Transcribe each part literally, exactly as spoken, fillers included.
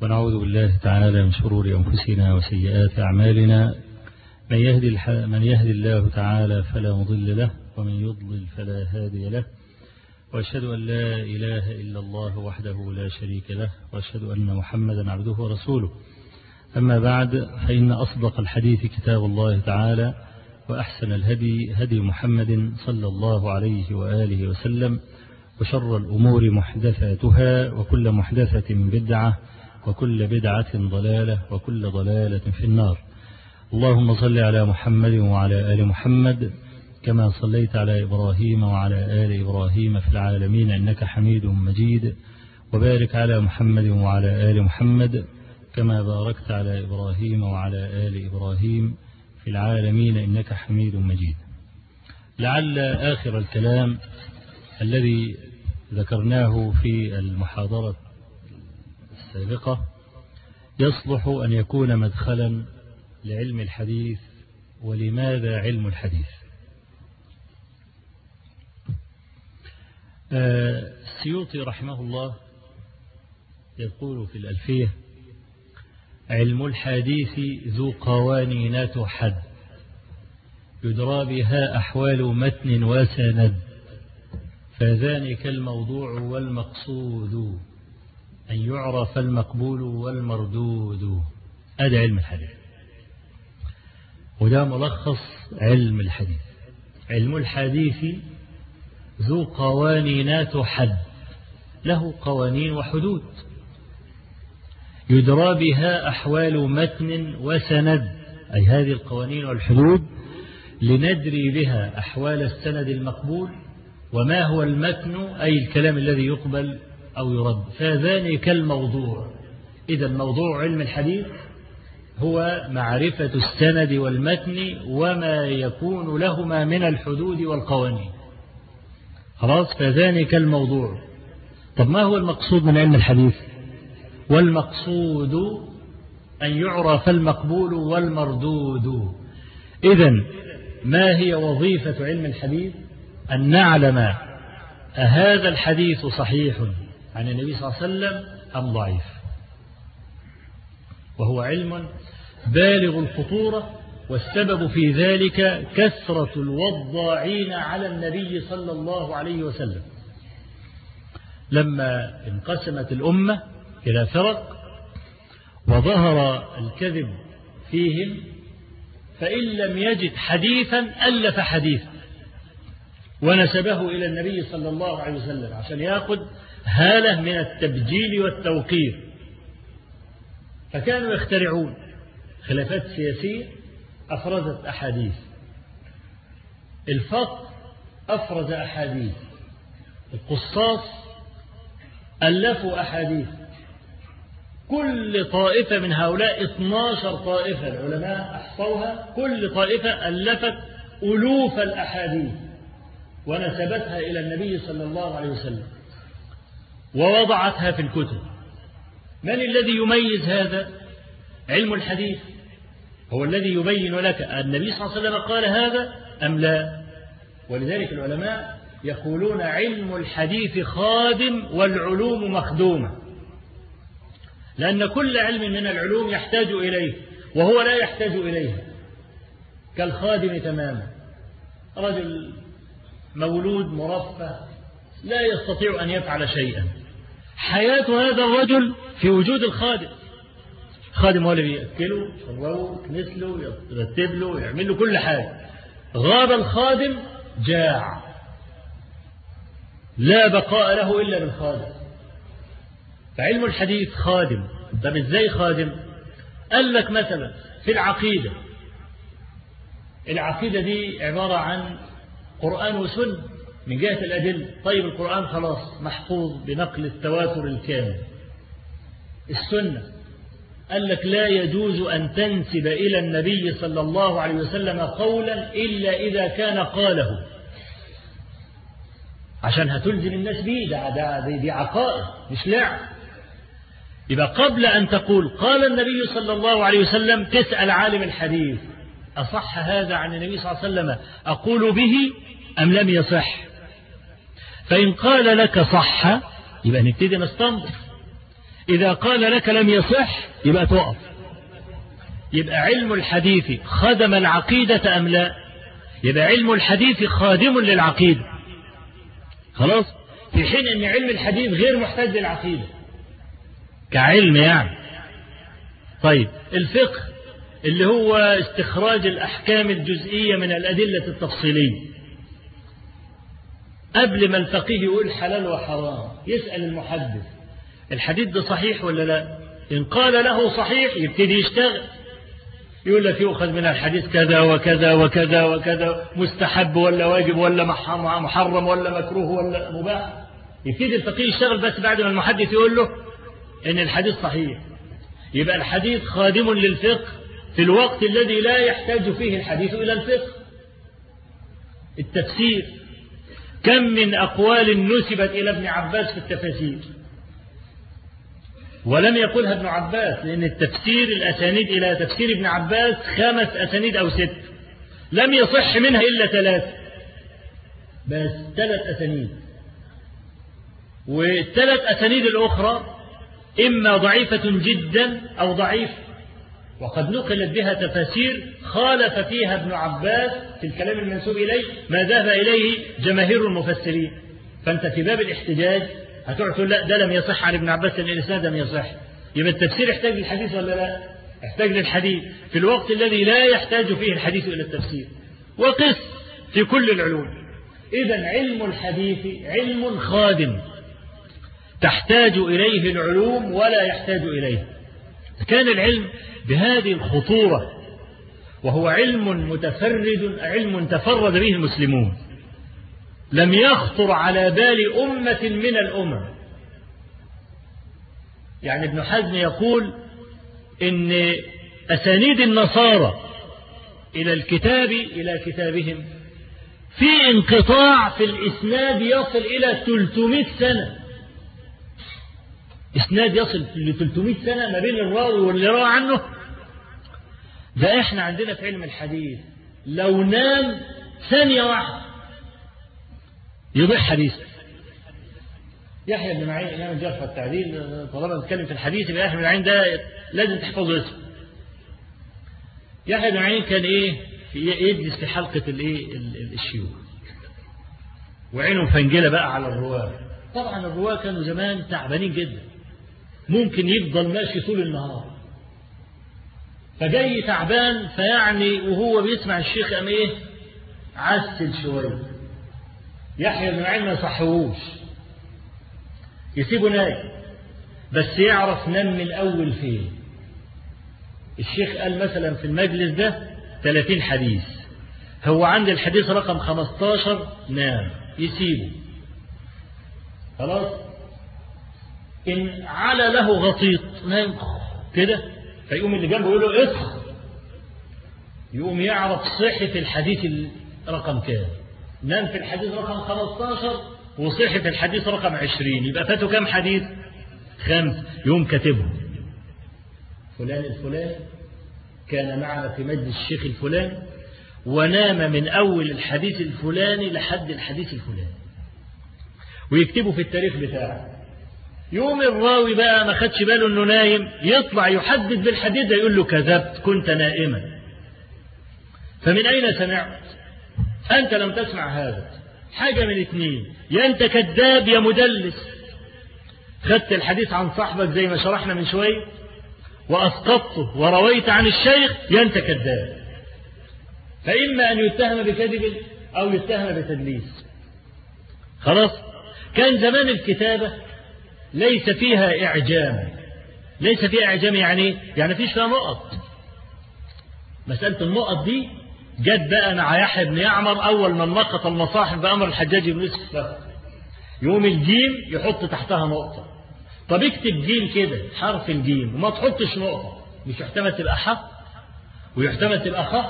ونعوذ بالله تعالى من شرور أنفسنا وسيئات أعمالنا. من يهدي, الح... من يهدي الله تعالى فلا مضل له، ومن يضلل فلا هادي له. وأشهد أن لا إله إلا الله وحده لا شريك له، وأشهد أن محمدا عبده ورسوله. أما بعد، فإن أصدق الحديث كتاب الله تعالى، وأحسن الهدي هدي محمد صلى الله عليه وآله وسلم، وشر الأمور محدثاتها، وكل محدثة بدعة، وكل بدعة ضلالة، وكل ضلالة في النار. اللهم صل على محمد وعلى آل محمد كما صليت على إبراهيم وعلى آل إبراهيم في العالمين إنك حميد مجيد، وبارك على محمد وعلى آل محمد كما باركت على إبراهيم وعلى آل إبراهيم في العالمين إنك حميد مجيد. لعل آخر الكلام الذي ذكرناه في المحاضرة السابقة يصلح أن يكون مدخلا لعلم الحديث. ولماذا علم الحديث؟ السيوطي رحمه الله يقول في الألفية: علم الحديث ذو قوانين تحد، يدرى بها أحوال متن وسند، فذلك الموضوع والمقصود، أن يعرف المقبول والمردود. هذا علم الحديث، وده ملخص علم الحديث. علم الحديث ذو قوانين تحد، له قوانين وحدود، يدرى بها أحوال متن وسند، أي هذه القوانين والحدود لندري بها أحوال السند المقبول، وما هو المتن أي الكلام الذي يقبل أو يرد. فذلك الموضوع. إذا موضوع علم الحديث هو معرفة السند والمتن وما يكون لهما من الحدود والقوانين. خلاص، فذلك الموضوع. طب ما هو المقصود من علم الحديث؟ والمقصود أن يعرف المقبول والمردود. إذن ما هي وظيفة علم الحديث؟ أن نعلم أهذا الحديث صحيح عن النبي صلى الله عليه وسلم أم ضعيف. وهو علم بالغ الخطورة، والسبب في ذلك كثرة الوضاعين على النبي صلى الله عليه وسلم. لما انقسمت الأمة إلى فرق وظهر الكذب فيهم، فإن لم يجد حديثا ألف حديثا ونسبه إلى النبي صلى الله عليه وسلم عشان يأخذ هالة من التبجيل والتوقير. فكانوا يخترعون خلافات سياسية أفرزت أحاديث، الفقه أفرز أحاديث، القصاص ألفوا أحاديث. كل طائفة من هؤلاء اثنتا عشرة طائفة العلماء أحصوها، كل طائفة ألفت ألوف الأحاديث ونسبتها إلى النبي صلى الله عليه وسلم ووضعتها في الكتب. من الذي يميز هذا؟ علم الحديث هو الذي يبين لك النبي صلى الله عليه وسلم قال هذا أم لا. ولذلك العلماء يقولون علم الحديث خادم والعلوم مخدومة، لأن كل علم من العلوم يحتاج إليه وهو لا يحتاج إليها، كالخادم تماما. رجل مولود مرفه لا يستطيع أن يفعل شيئا، حياة هذا الرجل في وجود الخادم. الخادم هو اللي بيأكله، يشربه، يكنسله، يرتب له، يعمل له كل حاجة. غاب الخادم جاع، لا بقاء له إلا بالخادم. فعلم الحديث خادم. طب ازاي خادم؟ قال لك مثلا في العقيدة، العقيدة دي عبارة عن قرآن وسنة من جهة الأدلة. طيب القرآن خلاص محفوظ بنقل التواتر الكامل. السنة قال لك لا يجوز أن تنسب إلى النبي صلى الله عليه وسلم قولا إلا إذا كان قاله، عشان هتلزم الناس بيه. ده, ده دي, دي عقائد مش لعب. يبقى قبل أن تقول قال النبي صلى الله عليه وسلم تسأل عالم الحديث أصح هذا عن النبي صلى الله عليه وسلم أقول به أم لم يصح. فإن قال لك صح يبقى نبتدي نستنبط. إذا قال لك لم يصح يبقى تقف. يبقى علم الحديث خدم العقيدة أم لا؟ يبقى علم الحديث خادم للعقيدة. خلاص؟ في حين أن علم الحديث غير محتاج للعقيدة كعلم يعني. طيب الفقه اللي هو استخراج الأحكام الجزئية من الأدلة التفصيلية، قبل ما الفقيه يقول حلال وحرام يسأل المحدث الحديث ده صحيح ولا لا؟ إن قال له صحيح يبتدي يشتغل، يقول لك يؤخذ من الحديث كذا وكذا وكذا وكذا، مستحب ولا واجب ولا محرم ولا مكروه ولا مباح. يبتدي الفقيه يشتغل بس بعد ما المحدث يقول له إن الحديث صحيح. يبقى الحديث خادم للفقه في الوقت الذي لا يحتاج فيه الحديث إلى الفقه. التفسير، كم من أقوال نسبت إلى ابن عباس في التفاسير ولم يقولها ابن عباس، لأن التفسير الأسانيد إلى تفسير ابن عباس خمس أسانيد أو ست، لم يصح منها إلا ثلاثة بس، ثلاث أسانيد، والثلاث أسانيد الأخرى إما ضعيفة جدا أو ضعيفة، وقد نقلت بها تفاسير خالف فيها ابن عباس في الكلام المنسوب إليه ما ذهب إليه جماهير المفسرين. فأنت في باب الاحتجاج هتقول تقول لا ده لم يصح عن ابن عباس لأن الإسناد لم يصح. يبقى التفسير يحتاج للحديث ولا لا؟ يحتاج للحديث في الوقت الذي لا يحتاج فيه الحديث إلى التفسير. وقس في كل العلوم. إذن علم الحديث علم خادم تحتاج إليه العلوم ولا يحتاج إليه. كان العلم بهذه الخطورة، وهو علم متفرد، علم تفرد به المسلمون، لم يخطر على بال أمة من الأمم. يعني ابن حزم يقول إن أسانيد النصارى إلى الكتاب إلى كتابهم في انقطاع في الإسناد يصل إلى ثلاثمائة سنة. إسناد يصل ل ثلاثمائة سنة ما بين الراوي واللي روى عنه. ده إحنا عندنا في علم الحديث لو نام ثانية واحدة يضيع حديث. يحيى بن معين إمام الجرح والتعديل، طالما نتكلم في الحديث يبقى يحيى بن معين ده لازم تحفظه اسمه. يحيى بن معين كان إيه يجلس في حلقة الإيه الشيوخ وعينه مفنجلة بقى على الرواة. طبعا الرواة كانوا زمان تعبانين جدا، ممكن يفضل ماشي طول النهار، فجاي تعبان فيعني وهو بيسمع الشيخ قام ايه عسل شويه. يحيى بن معين ما يصحوش، يسيبه نايم بس يعرف نام من اول فين. الشيخ قال مثلا في المجلس ده ثلاثين حديث، هو عند الحديث رقم خمستاشر نام، يسيبه خلاص. إن على له غطيط نام كده، فيقوم اللي جنبه يقول له اصحى، يقوم يعرف صحة الحديث رقم كام. نام في الحديث رقم خمستاشر وصحة في الحديث رقم عشرين، يبقى فاته كام حديث؟ خمس. يقوم كاتبهم فلان الفلان كان معنا في مجلس الشيخ الفلاني ونام من أول الحديث الفلاني لحد الحديث الفلاني، ويكتبه في التاريخ بتاعه. يوم الراوي بقى ما خدش باله انه نايم، يطلع يحدث بالحديث ده يقول له كذبت كنت نائما. فمن اين سمعت؟ انت لم تسمع هذا. حاجة من اثنين، يا انت كذاب يا مدلس، خدت الحديث عن صاحبك زي ما شرحنا من شوية واسقطته ورويت عن الشيخ، يا انت كذاب. فاما ان يتهم بكذب او يتهم بتدليس. خلاص. كان زمان الكتابة ليس فيها إعجام. ليس فيها إعجام يعني يعني فيش فيها نقط. مسألة النقط دي جت بقى مع يحيى بن يعمر أول من نقط المصاحف بأمر الحجاج بن يوسف. يوم الجيم يحط تحتها نقطة. طب اكتب جيم كده حرف الجيم وما تحطش نقطة، مش يحتمل تبقى ح ويحتمل تبقى خ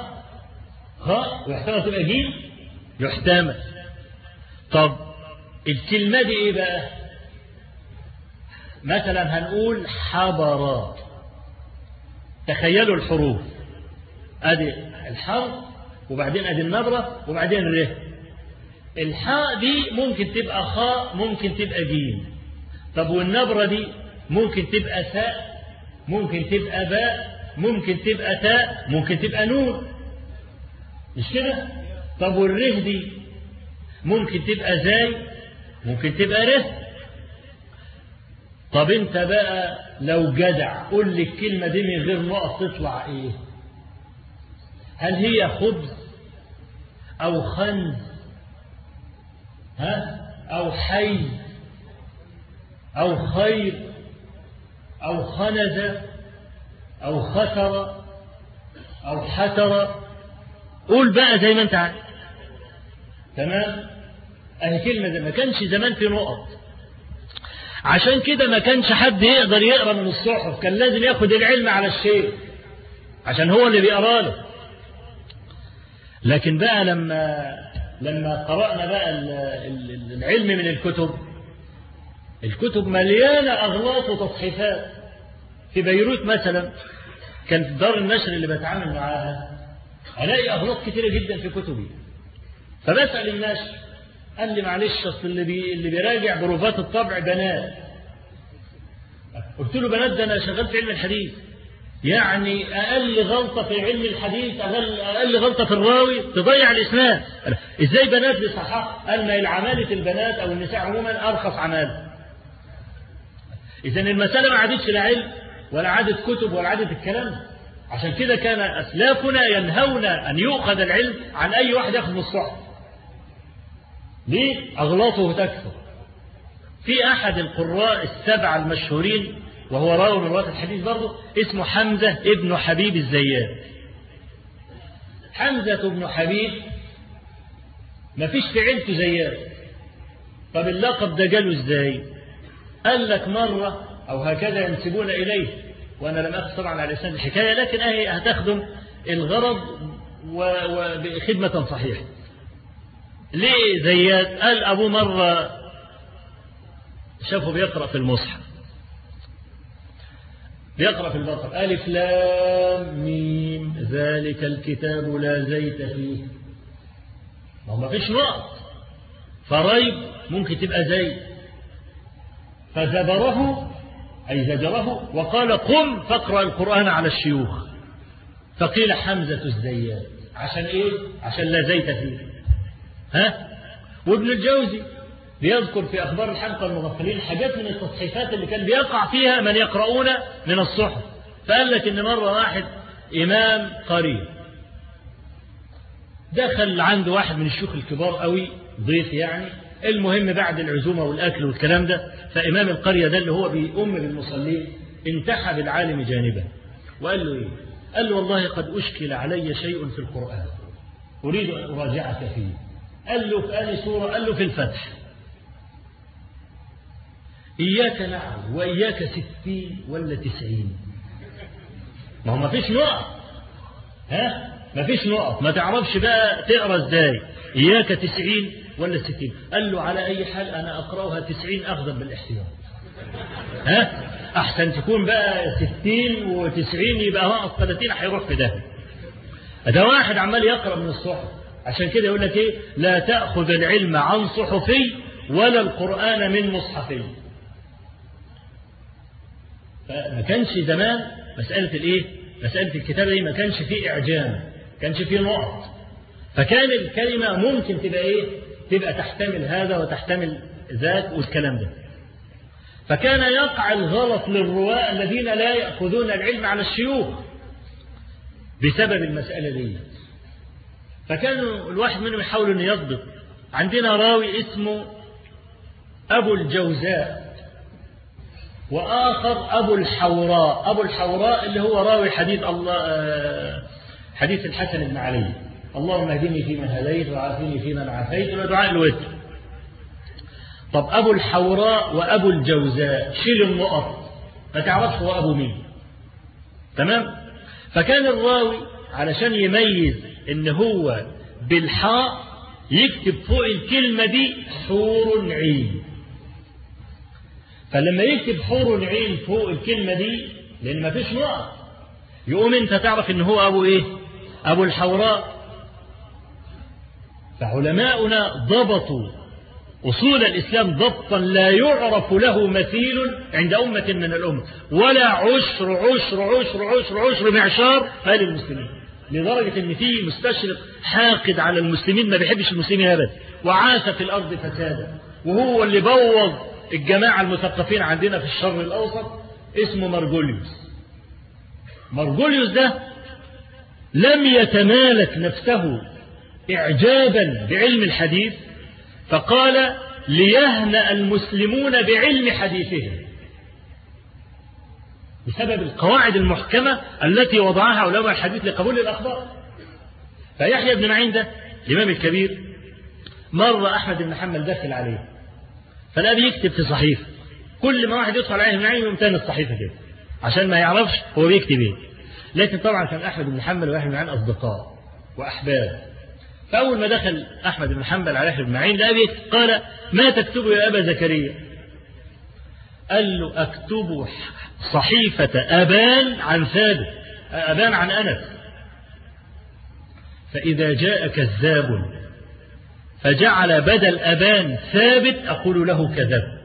خ ويحتمل تبقى جيم يحتمل. طب الكلمة دي ايه بقى؟ مثلا هنقول حضرات. تخيلوا الحروف، ادي الحرف وبعدين ادي النبرة وبعدين الره. الحاء دي ممكن تبقى خاء ممكن تبقى جيم. طب والنبرة دي ممكن تبقى ثاء، ممكن تبقى باء، ممكن تبقى تاء، ممكن تبقى نون، مش كده؟ طب والره دي ممكن تبقى زاي، ممكن تبقى ره. طب انت بقى لو جدع قول لي الكلمة دي من غير نقط تطلع ايه؟ هل هي خبز او خنز، ها، او حي او خير او خنز او خسر او حسر؟ قول بقى زي ما انت عايز. تمام؟ اهي كلمة زي ما كانش زمان في نقط، عشان كده ما كانش حد يقدر يقرأ من الصحف، كان لازم ياخد العلم على الشيء عشان هو اللي بيقرأ له. لكن بقى لما لما قرأنا بقى العلم من الكتب، الكتب مليانة أغلاط وتصحيفات. في بيروت مثلا كان في دار النشر اللي بتعامل معاها ألاقي أغلاط كتيرة جدا في كتبي، فبسأل الناشر قال لي معلش أصل اللي, بي اللي بيراجع بروفات الطبع بنات. قلت له بنات؟ ده أنا شغال في علم الحديث، يعني أقل غلطة في علم الحديث، أقل, أقل غلطة في الراوي تضيع الإسناد. إزاي بنات بصحة؟ قال ما العمالة البنات أو النساء عموما أرخص عمالة. إذن المسألة ما عادتش لا علم ولا عادت كتب ولا عادت الكلام. عشان كده كان أسلافنا ينهون أن يؤخذ العلم عن أي واحد يأخذ من الصحف. ليه؟ أغلاطه تكثر. في أحد القراء السبعة المشهورين وهو راوي من رواة الحديث برضه اسمه حمزة ابن حبيب الزيات. حمزة ابن حبيب ما فيش في عيلته زيات. طب اللقب ده جاله ازاي؟ قال لك مرة أو هكذا ينسبون إليه، وأنا لم أخذ طبعا على لسان الحكاية، لكن أهي هتخدم الغرض وبخدمة صحيحة. ليه زيات؟ قال أبوه مرة شافه بيقرأ في المصحف، بيقرأ في البقرة ألف لام ميم ذلك الكتاب لا زيت فيه. ما هو ما فيش نقط، فريب ممكن تبقى زيت، فزبره أي زجره وقال قم فاقرأ القرآن على الشيوخ، فقيل حمزة الزيات. عشان إيه؟ عشان لا زيت فيه. ها؟ وابن الجوزي بيذكر في أخبار الحمقى المغفلين حاجات من التصحيفات اللي كان بيقع فيها من يقرؤون من الصحف. فقال لك إن مرة واحد إمام قرية دخل عنده واحد من الشيوخ الكبار قوي، ضيف يعني، المهم بعد العزومة والأكل والكلام ده، فإمام القرية ده اللي هو بيؤم بالمصلين انتحى بالعالم جانبا وقال له إيه؟ قال له والله قد أشكل علي شيء في القرآن أريد أن أراجعك فيه. قال له في آل سورة؟ قال له في الفتح. إياك نعبد وإياك ستين ولا تسعين؟ ما هو ما فيش نقط، ها؟ ما فيش نقط، ما تعرفش بقى تقرأ ازاي إياك تسعين ولا ستين. قال له على أي حال أنا أقرأها تسعين أخذا بالاحتياط، ها؟ أحسن تكون بقى ستين وتسعين يبقى ناقص ثلاثين هيروح في ده. ده واحد عمال يقرأ من الصحف. عشان كده يقول لك إيه؟ لا تأخذ العلم عن صحفي ولا القرآن من مصحفي. فما كانش زمان مسألة الإيه؟ مسألة الكتابة دي ما كانش فيه إعجام، ما كانش فيه نقط، فكان الكلمة ممكن تبقى إيه؟ تبقى تحتمل هذا وتحتمل ذاك والكلام ده. فكان يقع الغلط للرواة الذين لا يأخذون العلم على الشيوخ بسبب المسألة دي. فكانوا الواحد منهم يحاول أن يضبط. عندنا راوي اسمه أبو الجوزاء وآخر أبو الحوراء. أبو الحوراء اللي هو راوي حديث الله حديث الحسن بن علي اللهم اهدني فيمن هديت وعافني فيمن عافيت ودعاء الوتر. طب أبو الحوراء وأبو الجوزاء شيل النقط ما تعرفش هو أبو مين. تمام؟ فكان الراوي علشان يميز إن هو بالحاء يكتب فوق الكلمة دي حور عين. فلما يكتب حور عين فوق الكلمة دي لأن ما فيش نقط يقوم أنت تعرف إن هو أبو إيه؟ أبو الحوراء. فعلماؤنا ضبطوا أصول الإسلام ضبطا لا يعرف له مثيل عند أمة من الأمة، ولا عشر عشر عشر عشر عشر معشار مال المسلمين، لدرجة أن في مستشرق حاقد على المسلمين ما بيحبش المسلمين أبدا، وعاش في الأرض فسادا، وهو اللي بوظ الجماعة المثقفين عندنا في الشرق الأوسط، اسمه مارجوليوس. مارجوليوس ده لم يتمالك نفسه إعجابا بعلم الحديث، فقال ليهنأ المسلمون بعلم حديثهم، بسبب القواعد المحكمة التي وضعها علماء الحديث لقبول الأخبار. فيحيى بن معين ده الإمام الكبير، مرة أحمد بن حنبل دخل عليه فلا بيكتب في صحيفة، كل ما واحد يدخل عليه بن معين يمتن الصحيفة كده عشان ما يعرفش هو بيكتب ايه. لكن طبعا كان أحمد بن حنبل ويحيى بن معين أصدقاء وأحباب. فأول ما دخل أحمد بن حنبل على يحيى بن معين لقى بيكتب، قال ما تكتب يا أبا زكريا؟ قال له أكتب صحيفة أبان عن ثابت، أبان عن أنس، فإذا جاء كذاب فجعل بدل أبان ثابت أقول له كذب.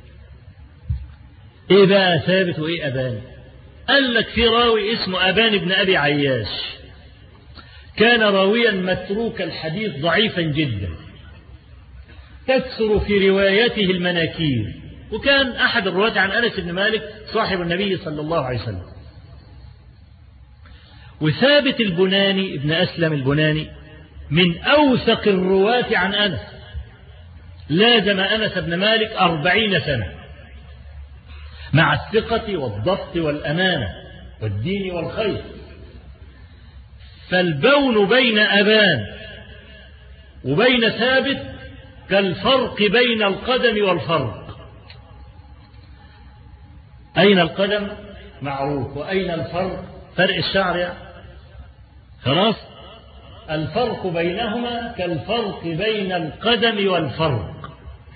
إيه بقى ثابت وإيه أبان؟ قال لك في راوي اسمه أبان بن أبي عياش، كان راويا متروك الحديث ضعيفا جدا، تكثر في روايته المناكير، وكان أحد الرواة عن أنس بن مالك صاحب النبي صلى الله عليه وسلم. وثابت البناني ابن أسلم البناني من أوثق الرواة عن أنس، لازم أنس بن مالك أربعين سنة مع الثقة والضبط والأمانة والدين والخير. فالبون بين أبان وبين ثابت كالفرق بين القدم والفرق. أين القدم معروف، وأين الفرق فرق الشعر يعني. خلاص، الفرق بينهما كالفرق بين القدم والفرق،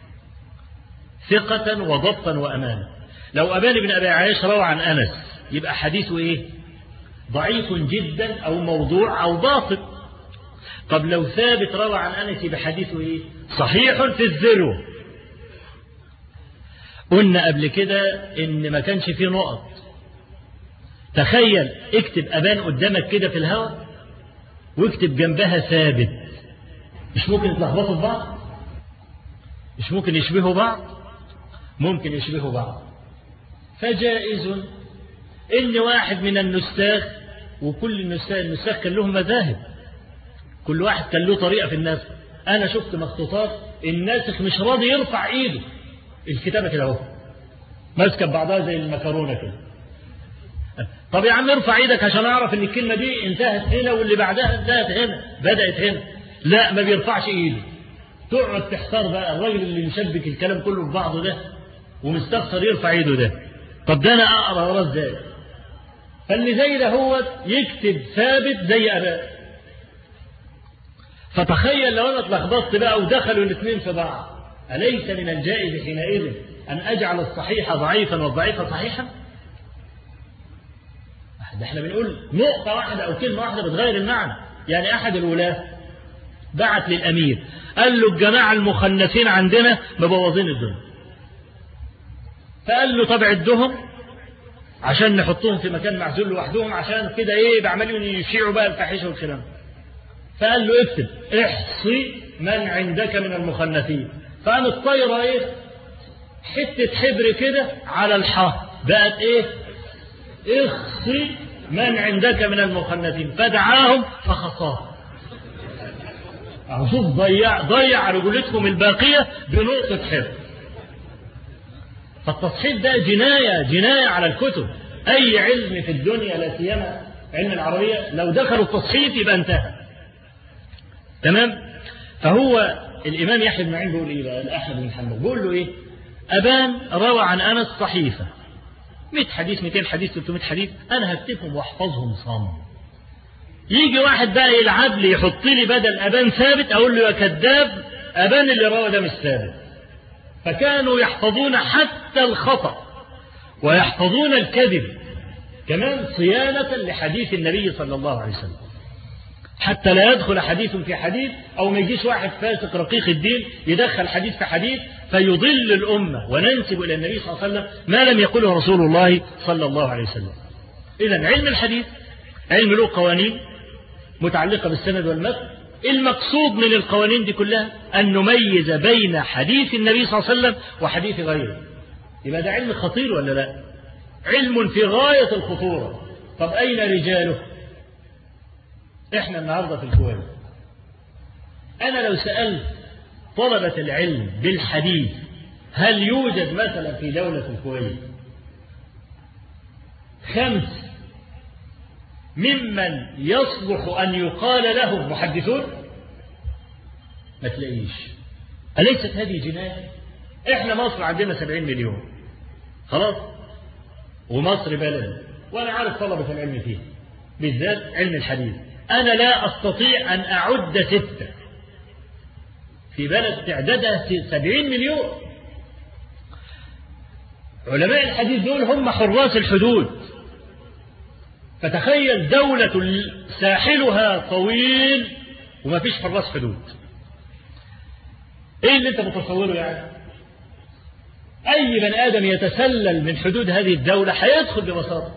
ثقة وضبطا وأمانة. لو أبان بن أبي عياش روى عن أنس يبقى حديثه إيه؟ ضعيف جدا أو موضوع أو باطل. طب لو ثابت روى عن أنس يبقى حديثه إيه؟ صحيح في الذروة. قلنا قبل كده إن ما كانش فيه نقط. تخيل اكتب أبان قدامك كده في الهواء واكتب جنبها ثابت، مش ممكن يتلخبطوا في بعض؟ مش ممكن يشبهوا بعض؟ ممكن يشبهوا بعض. فجائز إن واحد من النساخ، وكل النساخ النساخ كان لهم مذاهب، كل واحد كان له طريقة في النسخ. أنا شفت مخطوطات الناسخ مش راضي يرفع إيده، الكتابة كده اهو ماسكة بعضها زي المكرونة كده. طب يا عم ارفع ايدك عشان اعرف ان الكلمة دي انتهت هنا واللي بعدها انتهت هنا بدأت هنا. لا، ما بيرفعش ايده. تقعد تحتار بقى الراجل اللي مشبك الكلام كله في بعضه ده ومستخسر يرفع ايده ده، طب ده انا اقرا وراه ازاي؟ فاللي زي ده هو يكتب ثابت زي اباء. فتخيل لو انا اتلخبطت بقى ودخلوا الاثنين في بعض، أليس من الجائز حينئذ أن أجعل الصحيح ضعيفا والضعيف صحيحا؟ ده احنا بنقول نقطة واحدة أو كلمة واحدة بتغير المعنى. يعني أحد الولاة بعت للأمير قال له الجماعة المخنثين عندنا مبوظين الدنيا، فقال له طب عدهم عشان نحطهم في مكان معزول لوحدهم، عشان كده ايه بعملهم يشيعوا بقى الفاحشة والكلام. فقال له اكتب احصي من عندك من المخنثين. فقام الطايرة ايه حتة حبر كده على الحاء بقت ايه اخصي من عندك من المخنثين، فدعاهم فخصاهم. شوف ضيع ضيع رجولتهم الباقية بنقطة حبر. فالتصحيح ده جناية جناية على الكتب. أي علم في الدنيا لا سيما علم العربية لو دخلوا التصحيح يبقى انتهى. تمام. فهو الإمام يحيى بن معين بيقول إيه بقى الأحمد بن حنبل؟ بيقول له إيه؟ أبان روى عن أنس صحيفة مئة حديث مئتين حديث ثلاثمئة حديث، أنا هكتبهم واحفظهم صم. يجي واحد بقى يلعب لي يحط لي بدل أبان ثابت، أقول له يا كذاب أبان اللي روى ده مش ثابت. فكانوا يحفظون حتى الخطأ ويحفظون الكذب كمان صيانة لحديث النبي صلى الله عليه وسلم. حتى لا يدخل حديث في حديث، أو ما يجيش واحد فاسق رقيق الدين يدخل حديث في حديث فيضل الأمة وننسب إلى النبي صلى الله عليه وسلم ما لم يقله رسول الله صلى الله عليه وسلم. إذن علم الحديث علم له قوانين متعلقة بالسند والمتن. المقصود من القوانين دي كلها أن نميز بين حديث النبي صلى الله عليه وسلم وحديث غيره. يبقى ده علم خطير ولا لا؟ علم في غاية الخطورة. طب أين رجاله؟ إحنا النهاردة في الكويت، أنا لو سألت طلبة العلم بالحديث هل يوجد مثلا في دولة الكويت خمس ممن يصلح أن يقال لهم محدثون؟ ما تلاقيش. أليست هذه جناية؟ إحنا مصر عندنا سبعين مليون خلاص، ومصر بلد، وأنا عارف طلبة العلم فيه بالذات علم الحديث. أنا لا أستطيع أن أعد ستة في بلد تعدادها سبعين مليون. علماء الحديث دول هم حراس الحدود. فتخيل دولة ساحلها طويل وما فيش حراس حدود. ايه اللي انت متصوره يعني؟ اي بني ادم يتسلل من حدود هذه الدولة هيدخل ببساطة.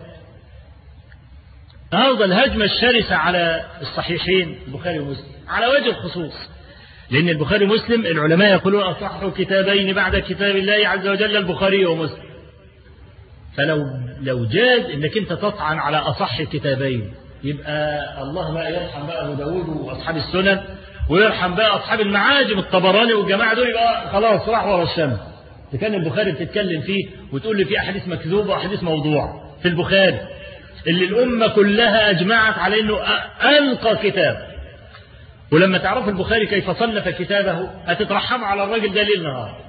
هذا الهجمة الشرسة على الصحيحين البخاري ومسلم على وجه الخصوص، لأن البخاري ومسلم العلماء يقولون أصح كتابين بعد كتاب الله عز وجل البخاري ومسلم. فلو لو جاز انك انت تطعن على اصح كتابين، يبقى الله بقى يرحم بقى ابو داود واصحاب السنن، ويرحم بقى اصحاب المعاجم الطبراني والجماعه دول، يبقى خلاص راح ورا الشمس. كان البخاري بتتكلم فيه وتقول لي فيه احاديث مكذوبه واحاديث موضوع في البخاري اللي الامه كلها اجمعت على انه انقى كتاب. ولما تعرف البخاري كيف صنف كتابه هتترحموا على الراجل ده ليل نهار،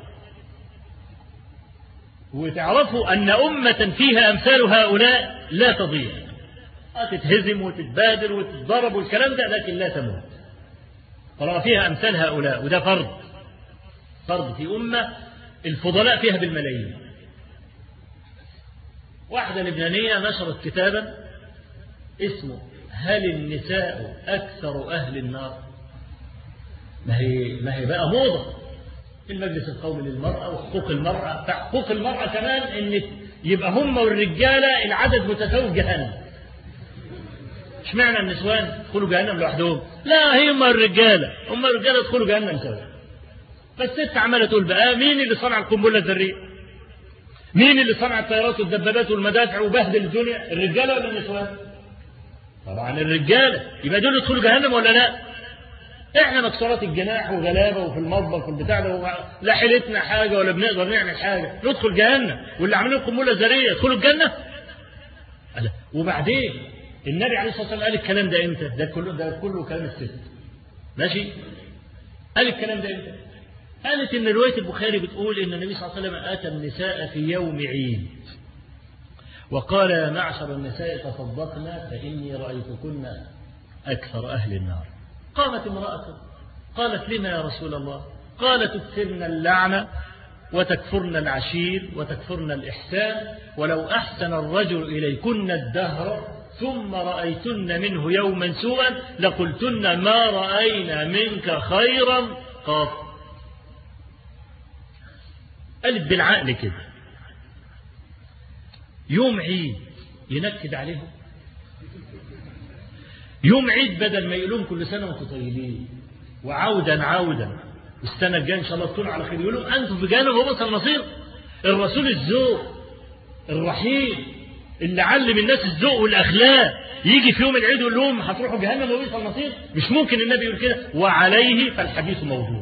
وتعرفوا أن أمة فيها أمثال هؤلاء لا تضيع. هتتهزم وتتبادر وتتضرب والكلام ده، لكن لا تموت. طالما فيها أمثال هؤلاء، وده فرض فرض في أمة الفضلاء فيها بالملايين. واحدة لبنانية نشرت كتابا اسمه هل النساء أكثر أهل النار؟ ما هي ما هي بقى موضة المجلس القومي للمرأة وحقوق المرأة. فحقوق المرأة كمان ان يبقى هم والرجالة العدد متساوي جهنم. اشمعنى النسوان يدخلوا جهنم لوحدهم؟ لا، هي هم الرجالة هم الرجالة يدخلوا جهنم سوا. فالست عمالة تقول بقى مين اللي صنع القنبلة الذرية؟ مين اللي صنع الطيارات والدبابات والمدافع وبهدل الدنيا؟ الرجالة ولا النسوان؟ طبعا الرجالة. يبقى دول يدخلوا جهنم ولا لا؟ احنا مكسورات الجناح وغلابه وفي المطبخ والبتاع ده، لا حيلتنا حاجه ولا بنقدر نعمل حاجه، ندخل جهنم. واللي عاملين القنبله الذريه يدخلوا الجنه؟ وبعدين النبي عليه الصلاه والسلام قال الكلام ده امتى؟ ده كله ده كله كلام الست. ماشي؟ قال الكلام ده امتى؟ قالت ان روايه البخاري بتقول ان النبي صلى الله عليه وسلم اتى النساء في يوم عيد وقال يا معشر النساء تصدقنا فاني رايتكن اكثر اهل النار. قامت امرأة قالت لما يا رسول الله؟ قال تكثرن اللعنة وتكفرن العشير وتكفرن الإحسان، ولو أحسن الرجل إليكن الدهر ثم رأيتن منه يوما سوءا لقلتن ما رأينا منك خيرا قط. قالت بالعقل كده. يوم عيد ينكد عليهم؟ يوم عيد بدل ما يقولون كل سنة وانتم طيبين وعودا عودا السنة الجاية إن شاء الله تكونوا على خير، يقولون أنتم في جانب وبص المصير. الرسول الذوق الرحيم اللي علم الناس الذوق والأخلاق يجي في يوم العيد يقول لهم هتروحوا جهنم وبص المصير؟ مش ممكن النبي يقول كده. وعليه فالحديث موضوع.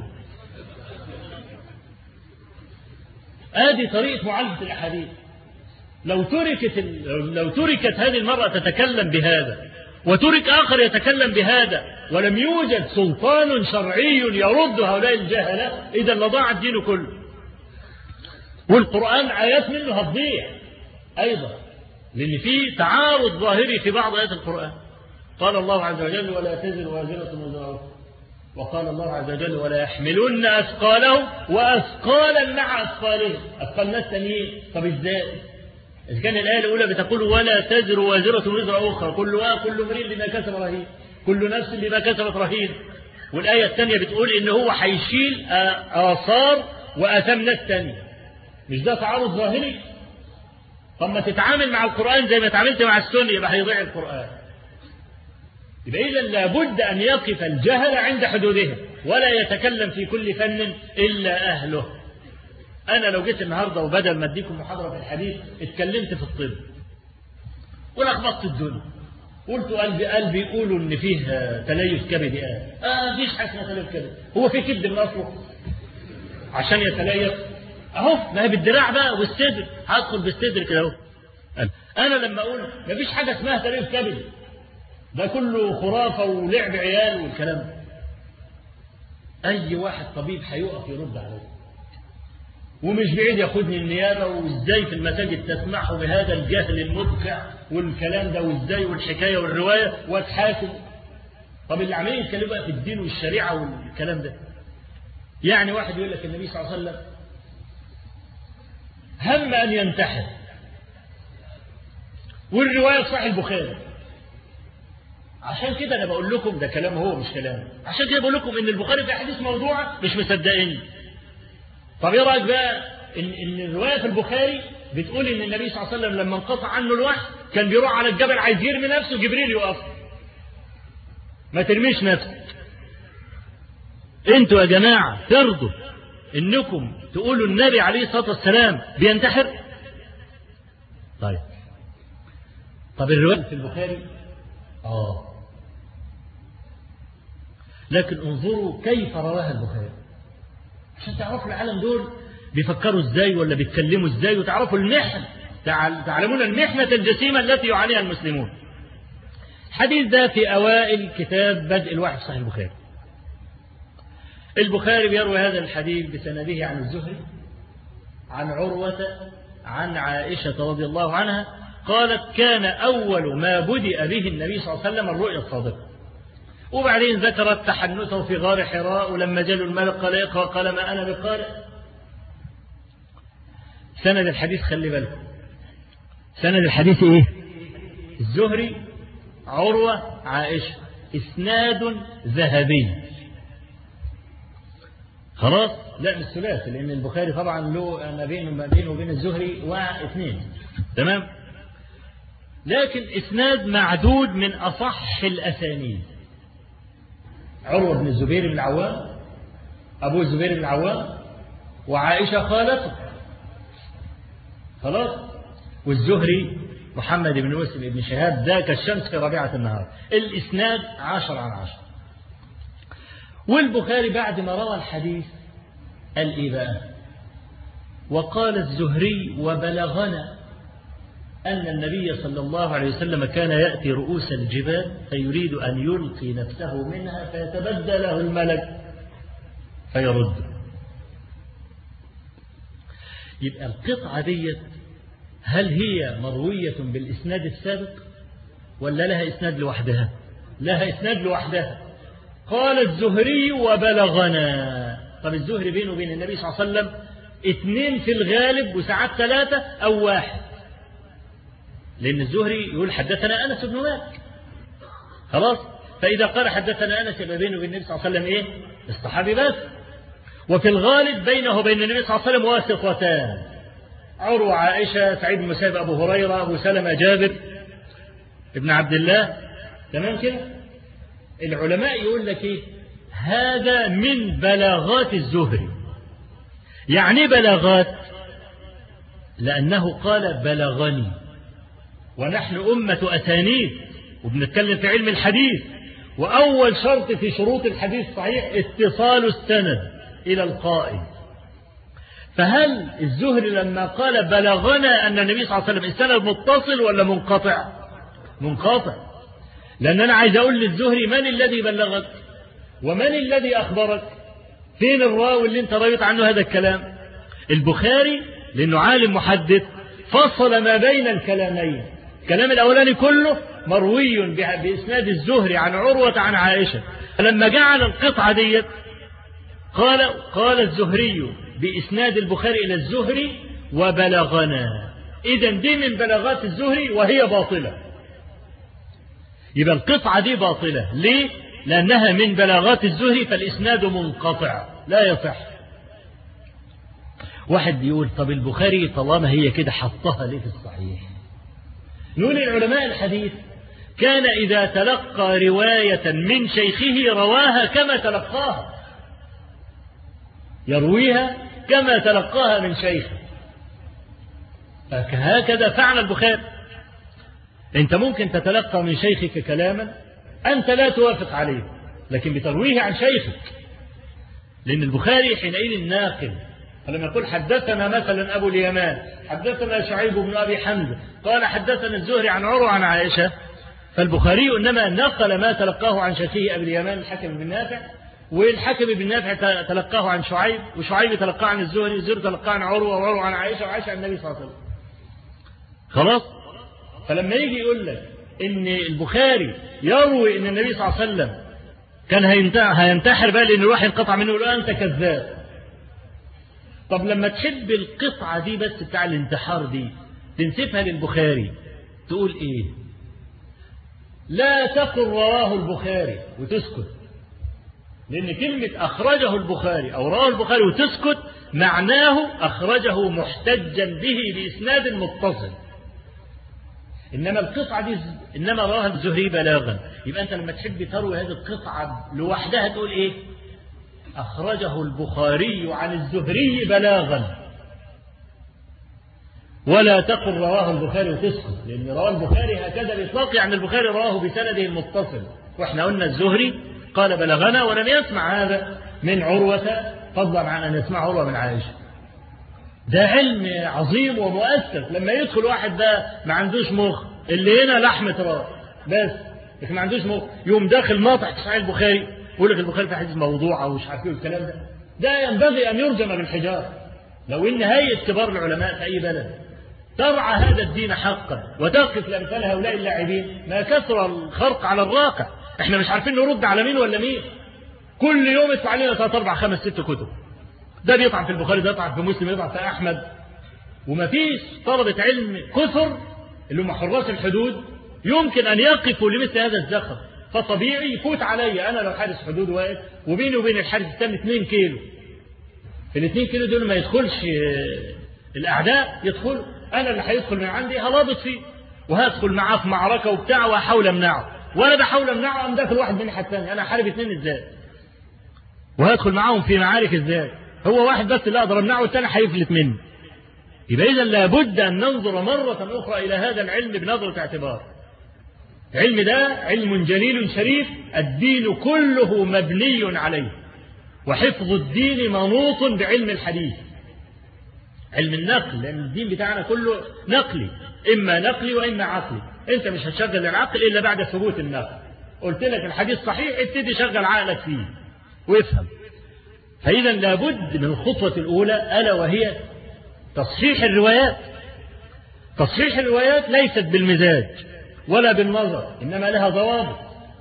آدي طريقة معالجة الأحاديث. لو تركت لو تركت هذه المرأة تتكلم بهذا وترك آخر يتكلم بهذا ولم يوجد سلطان شرعي يرد هؤلاء الجهلة، إذا لضاع الدين كله. والقرآن آيات منه هتضيع أيضا، لأن فيه تعارض ظاهري في بعض آيات القرآن. قال الله عز وجل ولا تزر وازرة وزر أخرى، وقال الله عز وجل ولا يحملن أثقالهم وأثقالا مع أثقالهم. أثقال ناس تانيين. طب إزاي؟ إذا كان الآية الأولى بتقول ولا تزر وازرة وزر أخرى كل كل امرئ بما كسب رهين، كل نفس بما كسبت رهين. والآية الثانية بتقول إن هو هيشيل آثار وآثام ناس تانية. مش ده تعارض ظاهري؟ طب ما تتعامل مع القرآن زي ما تعاملت مع السنة يبقى هيضيع القرآن. يبقى إذا لابد أن يقف الجهل عند حدودهم ولا يتكلم في كل فن إلا أهله. أنا لو جيت النهاردة وبدل ما أديكم محاضرة في الحديث اتكلمت في الطب ولخبطت الدنيا، قلت قلبي قلبي يقولوا إن فيه تليف كبدي. آه آه مفيش حاجة اسمها تليف كبدي. هو في كبد من أصله عشان يتليف؟ أهو ما هي بالدراع بقى والصدر، هدخل بالصدر كده أهو. أنا لما أقول مفيش حاجة اسمها تليف كبدي ده كله خرافة ولعب عيال والكلام ده، أي واحد طبيب هيقف يرد عليه. ومش بعيد ياخدني النيابة، وإزاي في المساجد تسمحوا بهذا الجهل المدقع والكلام ده، وإزاي والحكاية والرواية واتحاسب. طب اللي عمالين يتكلموا بقى في الدين والشريعة والكلام ده، يعني واحد يقول لك النبي صلى الله عليه وسلم هم أن ينتحر، والرواية صحيح البخاري. عشان كده أنا بقول لكم ده كلام هو مش كلام، عشان كده بقول لكم إن البخاري في حديث موضوعة مش مصدقين. طب ايه رايك بقى ان ان الروايه في البخاري بتقول ان النبي صلى الله عليه وسلم لما انقطع عنه الوحي كان بيروح على الجبل عايز يرمي نفسه، جبريل يقف ما ترميش نفسك. انتوا يا جماعه ترضوا انكم تقولوا النبي عليه الصلاه والسلام بينتحر؟ طيب طب الروايه في البخاري اه لكن انظروا كيف رواها البخاري عشان تعرفوا العالم دول بيفكروا ازاي ولا بيتكلموا ازاي، وتعرفوا المحن، تعلمون المحنة الجسيمة التي يعانيها المسلمون. الحديث ده في أوائل كتاب بدء الوحي في صحيح البخاري. البخاري بيروي هذا الحديث بسنده عن الزهري عن عروة عن عائشة رضي الله عنها قالت كان أول ما بدأ به النبي صلى الله عليه وسلم الرؤيا الصادقة. وبعدين ذكرت تحنثه في غار حراء، ولما جاله الملك قال اقرأ قال ما أنا بقارئ. سند الحديث خلي بالكم، سند الحديث ايه؟ الزهري عروة عائشة، اسناد ذهبي. خلاص لا مش ثلاثي، لأن البخاري طبعا له ما بينه ما بينه وبين الزهري واثنين، تمام؟ لكن اسناد معدود من أصح الأسانيد. عروة بن الزبير بن العوام أبو الزبير بن العوام، وعائشة خالته، خلاص، والزهري محمد بن مسلم بن شهاب ذاك الشمس في ربيعة النهار. الإسناد عشر عن عشر. والبخاري بعد ما روى الحديث قال إيه بقى؟ وقال الزهري وبلغنا أن النبي صلى الله عليه وسلم كان يأتي رؤوس الجبال فيريد أن يلقي نفسه منها فيتبدى له الملك فيرد. يبقى القطعة دي هل هي مروية بالإسناد السابق ولا لها إسناد لوحدها؟ لها إسناد لوحدها. قال الزهري وبلغنا. طب الزهري بينه وبين النبي صلى الله عليه وسلم اثنين في الغالب وساعات ثلاثة أو واحد، لأن الزهري يقول حدثنا أنس بن مالك، خلاص، فإذا قال حدثنا أنس يبقى بينه وبين النبي صلى الله عليه وسلم إيه؟ الصحابي بس. وفي الغالب بينه وبين النبي صلى الله عليه وسلم واسطتان، عروة عائشة، سعيد بن مسيب أبو هريرة، أبو سلمة جابر ابن عبد الله، تمام كده؟ العلماء يقول لك إيه؟ هذا من بلاغات الزهري. يعني بلاغات لأنه قال بلغني، ونحن أمة أسانيد وبنتكلم في علم الحديث، وأول شرط في شروط الحديث صحيح اتصال السند إلى القائل. فهل الزهري لما قال بلغنا أن النبي صلى الله عليه وسلم السند متصل ولا منقطع؟ منقطع، لأن أنا عايز أقول للزهري من الذي بلغك ومن الذي أخبرك؟ فين الراوي اللي انت رويت عنه هذا الكلام؟ البخاري لأنه عالم محدث فصل ما بين الكلامين. الكلام الأولاني كله مروي بإسناد الزهري عن عروة عن عائشة، لما جعل القطعة دي قال قال الزهري بإسناد البخاري إلى الزهري وبلغنا. إذن دي من بلاغات الزهري وهي باطلة. يبقى القطعة دي باطلة. ليه؟ لأنها من بلاغات الزهري فالإسناد منقطع لا يصح. واحد بيقول طب البخاري طالما هي كده حطها ليه في الصحيح؟ نقول العلماء الحديث كان إذا تلقى رواية من شيخه رواها كما تلقاها، يرويها كما تلقاها من شيخه. هكذا فعل البخاري. أنت ممكن تتلقى من شيخك كلاما أنت لا توافق عليه لكن بترويه عن شيخك، لأن البخاري حينئذ ناقل. فلما يقول حدثنا مثلا أبو اليمان حدثنا شعيب بن أبي حمزة قال حدثنا الزهري عن عروة عن عائشة، فالبخاري إنما نقل ما تلقاه عن شيخه أبي اليمان الحكم بن نافع، والحكم بن نافع تلقاه عن شعيب، وشعيب تلقاه عن الزهري، الزهري تلقاه عن عروة، وعروة عن عائشة، وعائشة عن النبي صلى الله عليه وسلم. خلاص. فلما يجي يقول لك إن البخاري يروي إن النبي صلى الله عليه وسلم كان هينتحر بقى لأن الوحي انقطع منه، يقول أنت كذاب. طب لما تحب القطعة دي بس بتاع الانتحار دي تنسبها للبخاري تقول إيه؟ لا تقل رواه البخاري وتسكت، لأن كلمة أخرجه البخاري أو رواه البخاري وتسكت معناه أخرجه محتجا به بإسناد متصل. إنما القطعة دي إنما رواها الزهري بلاغا. يبقى أنت لما تحب تروي هذه القطعة لوحدها تقول إيه؟ أخرجه البخاري عن الزهري بلاغا، ولا تقل رواه البخاري وتسكت، لأن رواه البخاري هكذا بإطلاق يعني البخاري رواه بسنده المتصل، وإحنا قلنا الزهري قال بلغنا ولم يسمع هذا من عروة فضلا عن أن يسمع عروة من عائشة. ده علم عظيم ومؤثر. لما يدخل واحد ده ما عندوش مخ، اللي هنا لحمة راس بس لكن ما عندوش مخ، يوم داخل ناطح في صحيح البخاري يقول لك البخاري في حديث موضوع او مش عارف ايه الكلام ده، ده ينبغي ان يرجم بالحجار. لو ان هيئة كبار العلماء في اي بلد ترعى هذا الدين حقا وتقف لامثال هؤلاء اللاعبين ما كثر الخرق على الراقع. احنا مش عارفين نرد على مين ولا مين. كل يوم يدفع لنا ثلاث اربع خمس ست كتب، ده بيطعن في البخاري، ده يطعن في مسلم، يطعن في احمد، ومفيش طلبة علم كثر اللي هم حراس الحدود يمكن ان يقفوا لمثل هذا الزخم. فطبيعي يفوت علي انا لو حارس حدود واقف وبيني وبين الحارس الثاني اتنين كيلو، في الاتنين كيلو دول ما يدخلش الاعداء يدخلوا، انا اللي هيدخل من عندي هلابط فيه وهدخل معاه في معركه وبتاع وهحاول امنعه، وانا بحاول امنعه ام داخل واحد من الناحيه الثانيه، انا هحارب اثنين ازاي؟ وهدخل معاهم في معارك ازاي؟ هو واحد بس اللي اقدر امنعه والثاني هيفلت مني. يبقى اذا لابد ان ننظر مره اخرى الى هذا العلم بنظره اعتبار. العلم ده علم جليل شريف، الدين كله مبني عليه، وحفظ الدين منوط بعلم الحديث، علم النقل، لأن الدين بتاعنا كله نقلي، إما نقلي وإما عقلي. أنت مش هتشغل العقل إلا بعد ثبوت النقل. قلت لك الحديث صحيح، ابتدي شغل عقلك فيه وافهم. فإذا لابد من الخطوة الأولى ألا وهي تصحيح الروايات. تصحيح الروايات ليست بالمزاج ولا بالنظر، إنما لها ضوابط.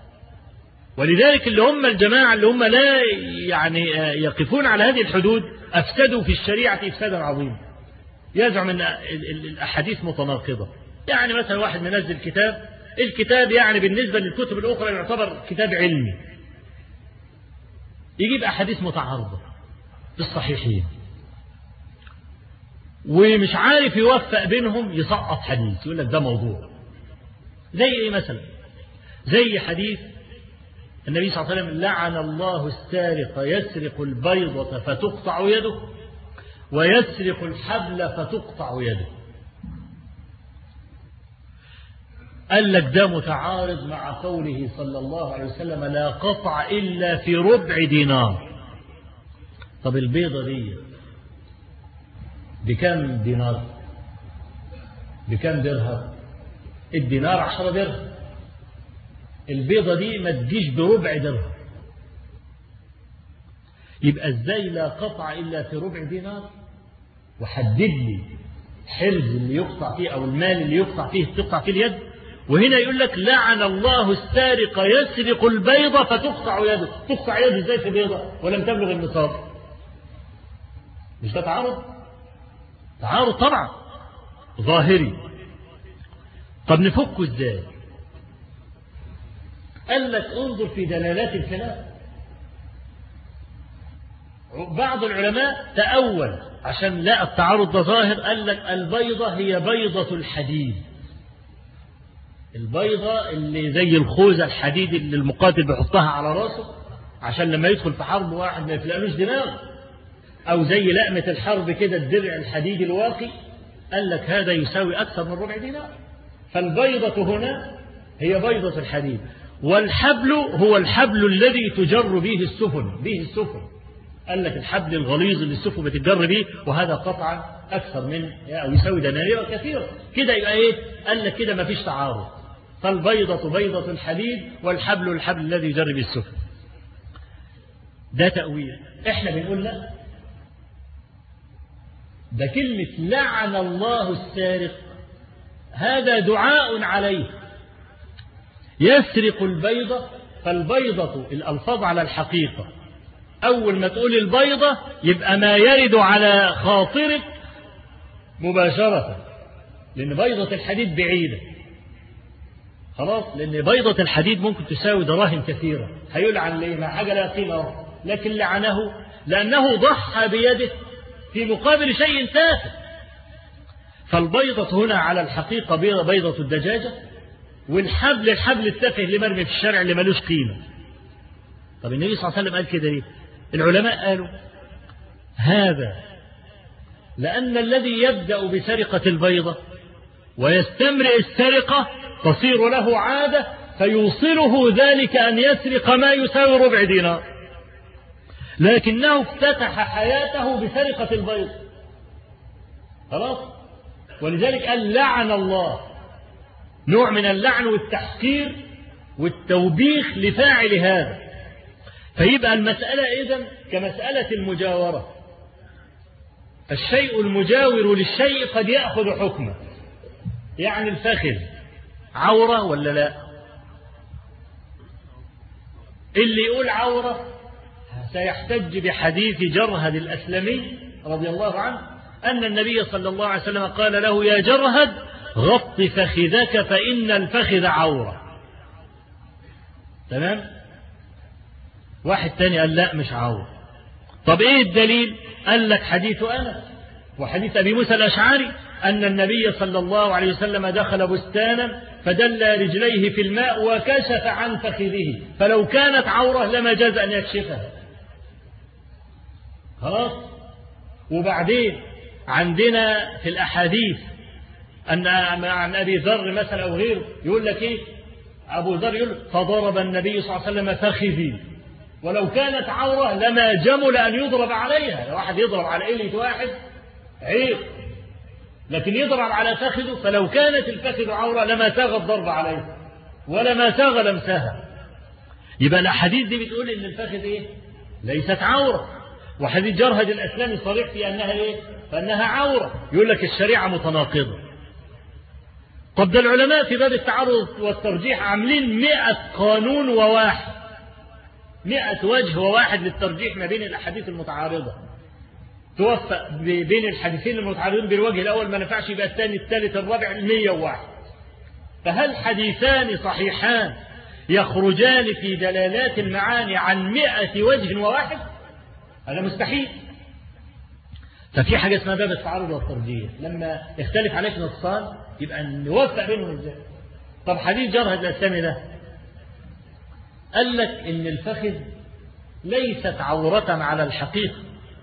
ولذلك اللي هم الجماعة اللي هم لا يعني يقفون على هذه الحدود أفسدوا في الشريعة إفسادا عظيما. يزعم أن الأحاديث متناقضة. يعني مثلا واحد منزل كتاب، الكتاب يعني بالنسبة للكتب الأخرى يعتبر كتاب علمي، يجيب أحاديث متعارضة في الصحيحين ومش عارف يوفق بينهم، يسقط حديث يقول لك ده موضوع. زي ايه مثلا؟ زي حديث النبي صلى الله عليه وسلم لعن الله السارق يسرق البيضة فتقطع يده ويسرق الحبل فتقطع يده. قال لك ده متعارض مع قوله صلى الله عليه وسلم لا قطع إلا في ربع دينار. طب البيضة دي بكم دينار؟ بكم درهم؟ الدينار عشرة درهم، البيضة دي ما تجيش بربع درهم. يبقى ازاي لا قطع إلا في ربع دينار؟ وحدد لي حرز اللي يقطع فيه أو المال اللي يقطع فيه تقطع فيه اليد. وهنا يقول لك لعن الله السارق يسرق البيضة فتقطع يده. تقطع يده ازاي في بيضة ولم تبلغ النصاب؟ مش ده تعارض؟ تعارض طبعا ظاهري. طب نفكه ازاي؟ قال لك انظر في دلالات الكلام. بعض العلماء تأول عشان لا التعارض ده ظاهر، قال لك البيضة هي بيضة الحديد، البيضة اللي زي الخوذة الحديد اللي المقاتل بيحطها على راسه عشان لما يدخل في حرب واحد ما يفلقلوش دماغه، أو زي لقمة الحرب كده الدرع الحديد الواقي. قال لك هذا يساوي أكثر من ربع دينار. فالبيضة هنا هي بيضة الحديد، والحبل هو الحبل الذي تجر به السفن به السفن قال لك الحبل الغليظ اللي السفن بتتجر به، وهذا قطعا أكثر من أو يساوي دنانير كثيرة. كده يبقى إيه؟ قال لك كده ما فيش تعارض. فالبيضة بيضة الحديد والحبل الحبل الذي يجر به السفن. ده تأويل. إحنا بنقول لا، ده كلمة لعن الله السارق هذا دعاء عليه. يسرق البيضة، فالبيضة الألفاظ على الحقيقة، أول ما تقول البيضة يبقى ما يرد على خاطرك مباشرة، لأن بيضة الحديد بعيدة خلاص، لأن بيضة الحديد ممكن تساوي دراهم كثيرة. هيلعن ليه؟ مع حاجة لا قيمة، لكن لعنه لأنه ضحى بيده في مقابل شيء تافه. فالبيضة هنا على الحقيقة بيضة, بيضة الدجاجة، والحبل الحبل التافه اللي مرمي في الشارع اللي ملوش قيمة. طب النبي صلى الله عليه وسلم قال كده ليه؟ العلماء قالوا هذا لأن الذي يبدأ بسرقة البيضة ويستمرئ السرقة تصير له عادة، فيوصله ذلك أن يسرق ما يساوي ربع دينار، لكنه افتتح حياته بسرقة البيض خلاص. ولذلك قال لعن الله، نوع من اللعن والتحقير والتوبيخ لفاعل هذا. فيبقى المسألة إذن كمسألة المجاورة، الشيء المجاور للشيء قد يأخذ حكمه. يعني الفخذ عورة ولا لا؟ اللي يقول عورة سيحتج بحديث جرهد الأسلمي رضي الله عنه أن النبي صلى الله عليه وسلم قال له يا جرهد غط فخذك فإن الفخذ عورة. تمام؟ واحد تاني قال لا مش عورة. طب ايه الدليل؟ قال لك حديث أنس وحديث أبي موسى الأشعري أن النبي صلى الله عليه وسلم دخل بستانا فدل رجليه في الماء وكشف عن فخذه، فلو كانت عورة لما جاز أن يكشفها خلاص. وبعدين عندنا في الأحاديث أن عن أبي ذر مثلا أو غيره يقول لك إيه؟ أبو ذر يقول فضرب النبي صلى الله عليه وسلم فخذي، ولو كانت عورة لما جمل أن يضرب عليها. لو واحد يضرب على إلة واحد عيب، لكن يضرب على فخذه، فلو كانت الفخذ عورة لما ساغ الضرب عليه ولما ساغ لمسها. يبقى الأحاديث دي بتقول إن الفخذ إيه؟ ليست عورة. وحديث جرهد الأسلمي صريح في أنها إيه؟ فأنها عورة. يقول لك الشريعة متناقضة. طب ده العلماء في باب التعارض والترجيح عاملين مئة قانون وواحد، مئة وجه وواحد للترجيح ما بين الأحاديث المتعارضة، توفق بين الحديثين المتعارضين بالوجه الأول ما نفعش يبقى الثاني الثالث الرابع المية وواحد. فهل حديثان صحيحان يخرجان في دلالات المعاني عن مئة وجه وواحد؟ هذا مستحيل. ففي حاجة اسمها باب التعارض والترجيح، لما يختلف عليك نصان يبقى نوفق بينهم ازاي. طب حديث جرهد الأسلمي ده قال لك إن الفخذ ليست عورة على الحقيقة،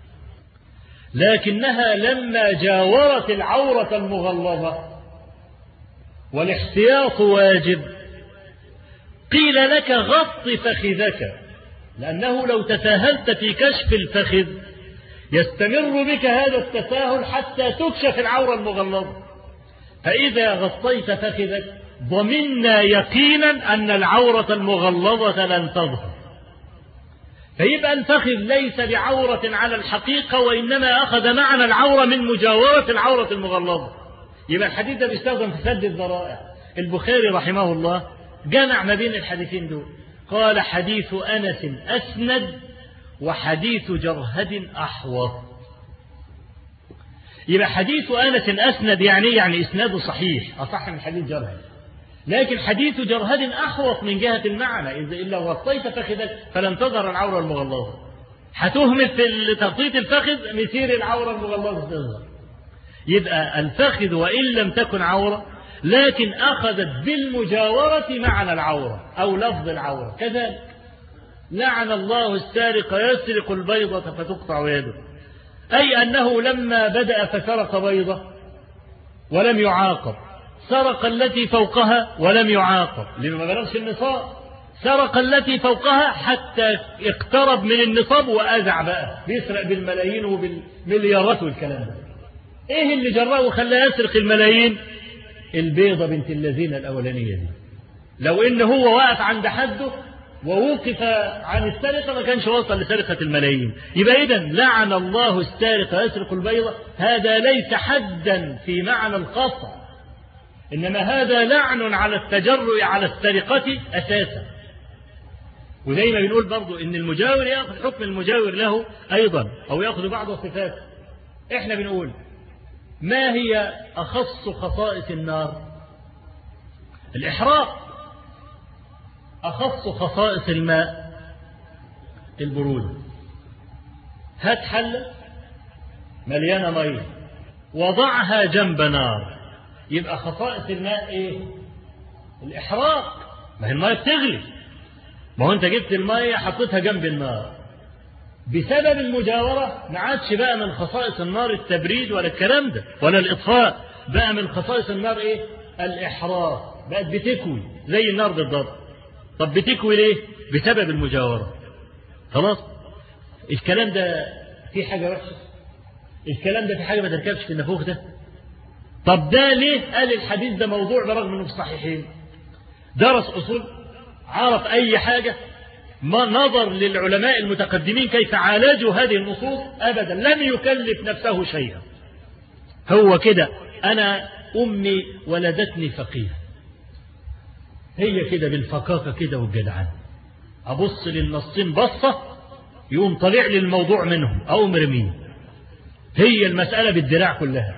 لكنها لما جاورت العورة المغلظة والاحتياط واجب قيل لك غط فخذك، لأنه لو تساهلت في كشف الفخذ يستمر بك هذا التساهل حتى تكشف العورة المغلظة، فإذا غطيت فخذك ضمننا يقينا أن العورة المغلظة لن تظهر. فيبقى الفخذ ليس بعورة على الحقيقة، وإنما أخذ معنى العورة من مجاورة العورة المغلظة. يبقى الحديث ده بيستخدم في سد الذرائع. البخاري رحمه الله جمع ما بين الحديثين دول، قال حديث أنس أسند وحديث جرهد أحوط. يبقى حديث أنس أسند يعني يعني إسناده صحيح، أصح من حديث جرهد. لكن حديث جرهد أحوط من جهة المعنى، إذا إلا غطيت فخذك فلن تظهر العورة المغلظة، هتهمل في تغطية الفخذ مسير العورة المغلظة تظهر. يبقى الفخذ وإن لم تكن عورة لكن أخذت بالمجاورة معنى العورة أو لفظ العورة. كذلك لعن الله السارق يسرق البيضة فتقطع يده، أي أنه لما بدأ فسرق بيضة ولم يعاقب، سرق التي فوقها ولم يعاقب لأنه ما بلغش النصاب، سرق التي فوقها حتى اقترب من النصاب وأزع بقى بيسرق بالملايين وبالمليارات والكلام ده. ايه اللي جراه وخلاه يسرق الملايين؟ البيضة بنت الذين الأولانية دي. لو إن هو واقف عند حده ووقف عن السرقة ما كانش وصل لسرقة الملايين. يبقى إذن لعن الله السارق يسرق البيضة، هذا ليس حدا في معنى القطع، إنما هذا لعن على التجرؤ على السرقة أساسا. وزي ما بنقول برضو إن المجاور يأخذ حكم المجاور له أيضا أو يأخذ بعض صفاته. إحنا بنقول ما هي أخص خصائص النار؟ الإحراق. أخص خصائص الماء البرودة. هات حلة مليانة مية وضعها جنب نار، يبقى خصائص الماء إيه؟ الإحراق. ما هي المية بتغلي، ما هو أنت جبت المية حطيتها جنب النار، بسبب المجاورة ما عادش بقى من خصائص النار التبريد ولا الكلام ده ولا الإطفاء، بقى من خصائص النار إيه؟ الإحراق. بقت بتكوي زي النار بالضبط. طب بتكوي ليه؟ بسبب المجاورة. خلاص؟ الكلام ده في حاجة وحشة؟ الكلام ده في حاجة ما تركبش في النفوخ ده؟ طب ده ليه قال الحديث ده موضوع برغم انه في الصحيحين؟ درس أصول، عرف أي حاجة، ما نظر للعلماء المتقدمين كيف عالجوا هذه النصوص؟ أبدا، لم يكلف نفسه شيئا. هو كده، أنا أمي ولدتني فقيه، هي كده بالفقاقة كده والجدعان، أبص للنصين بصة يقوم طلع لي الموضوع منهم أو مرمين. هي المسألة بالدراع كلها.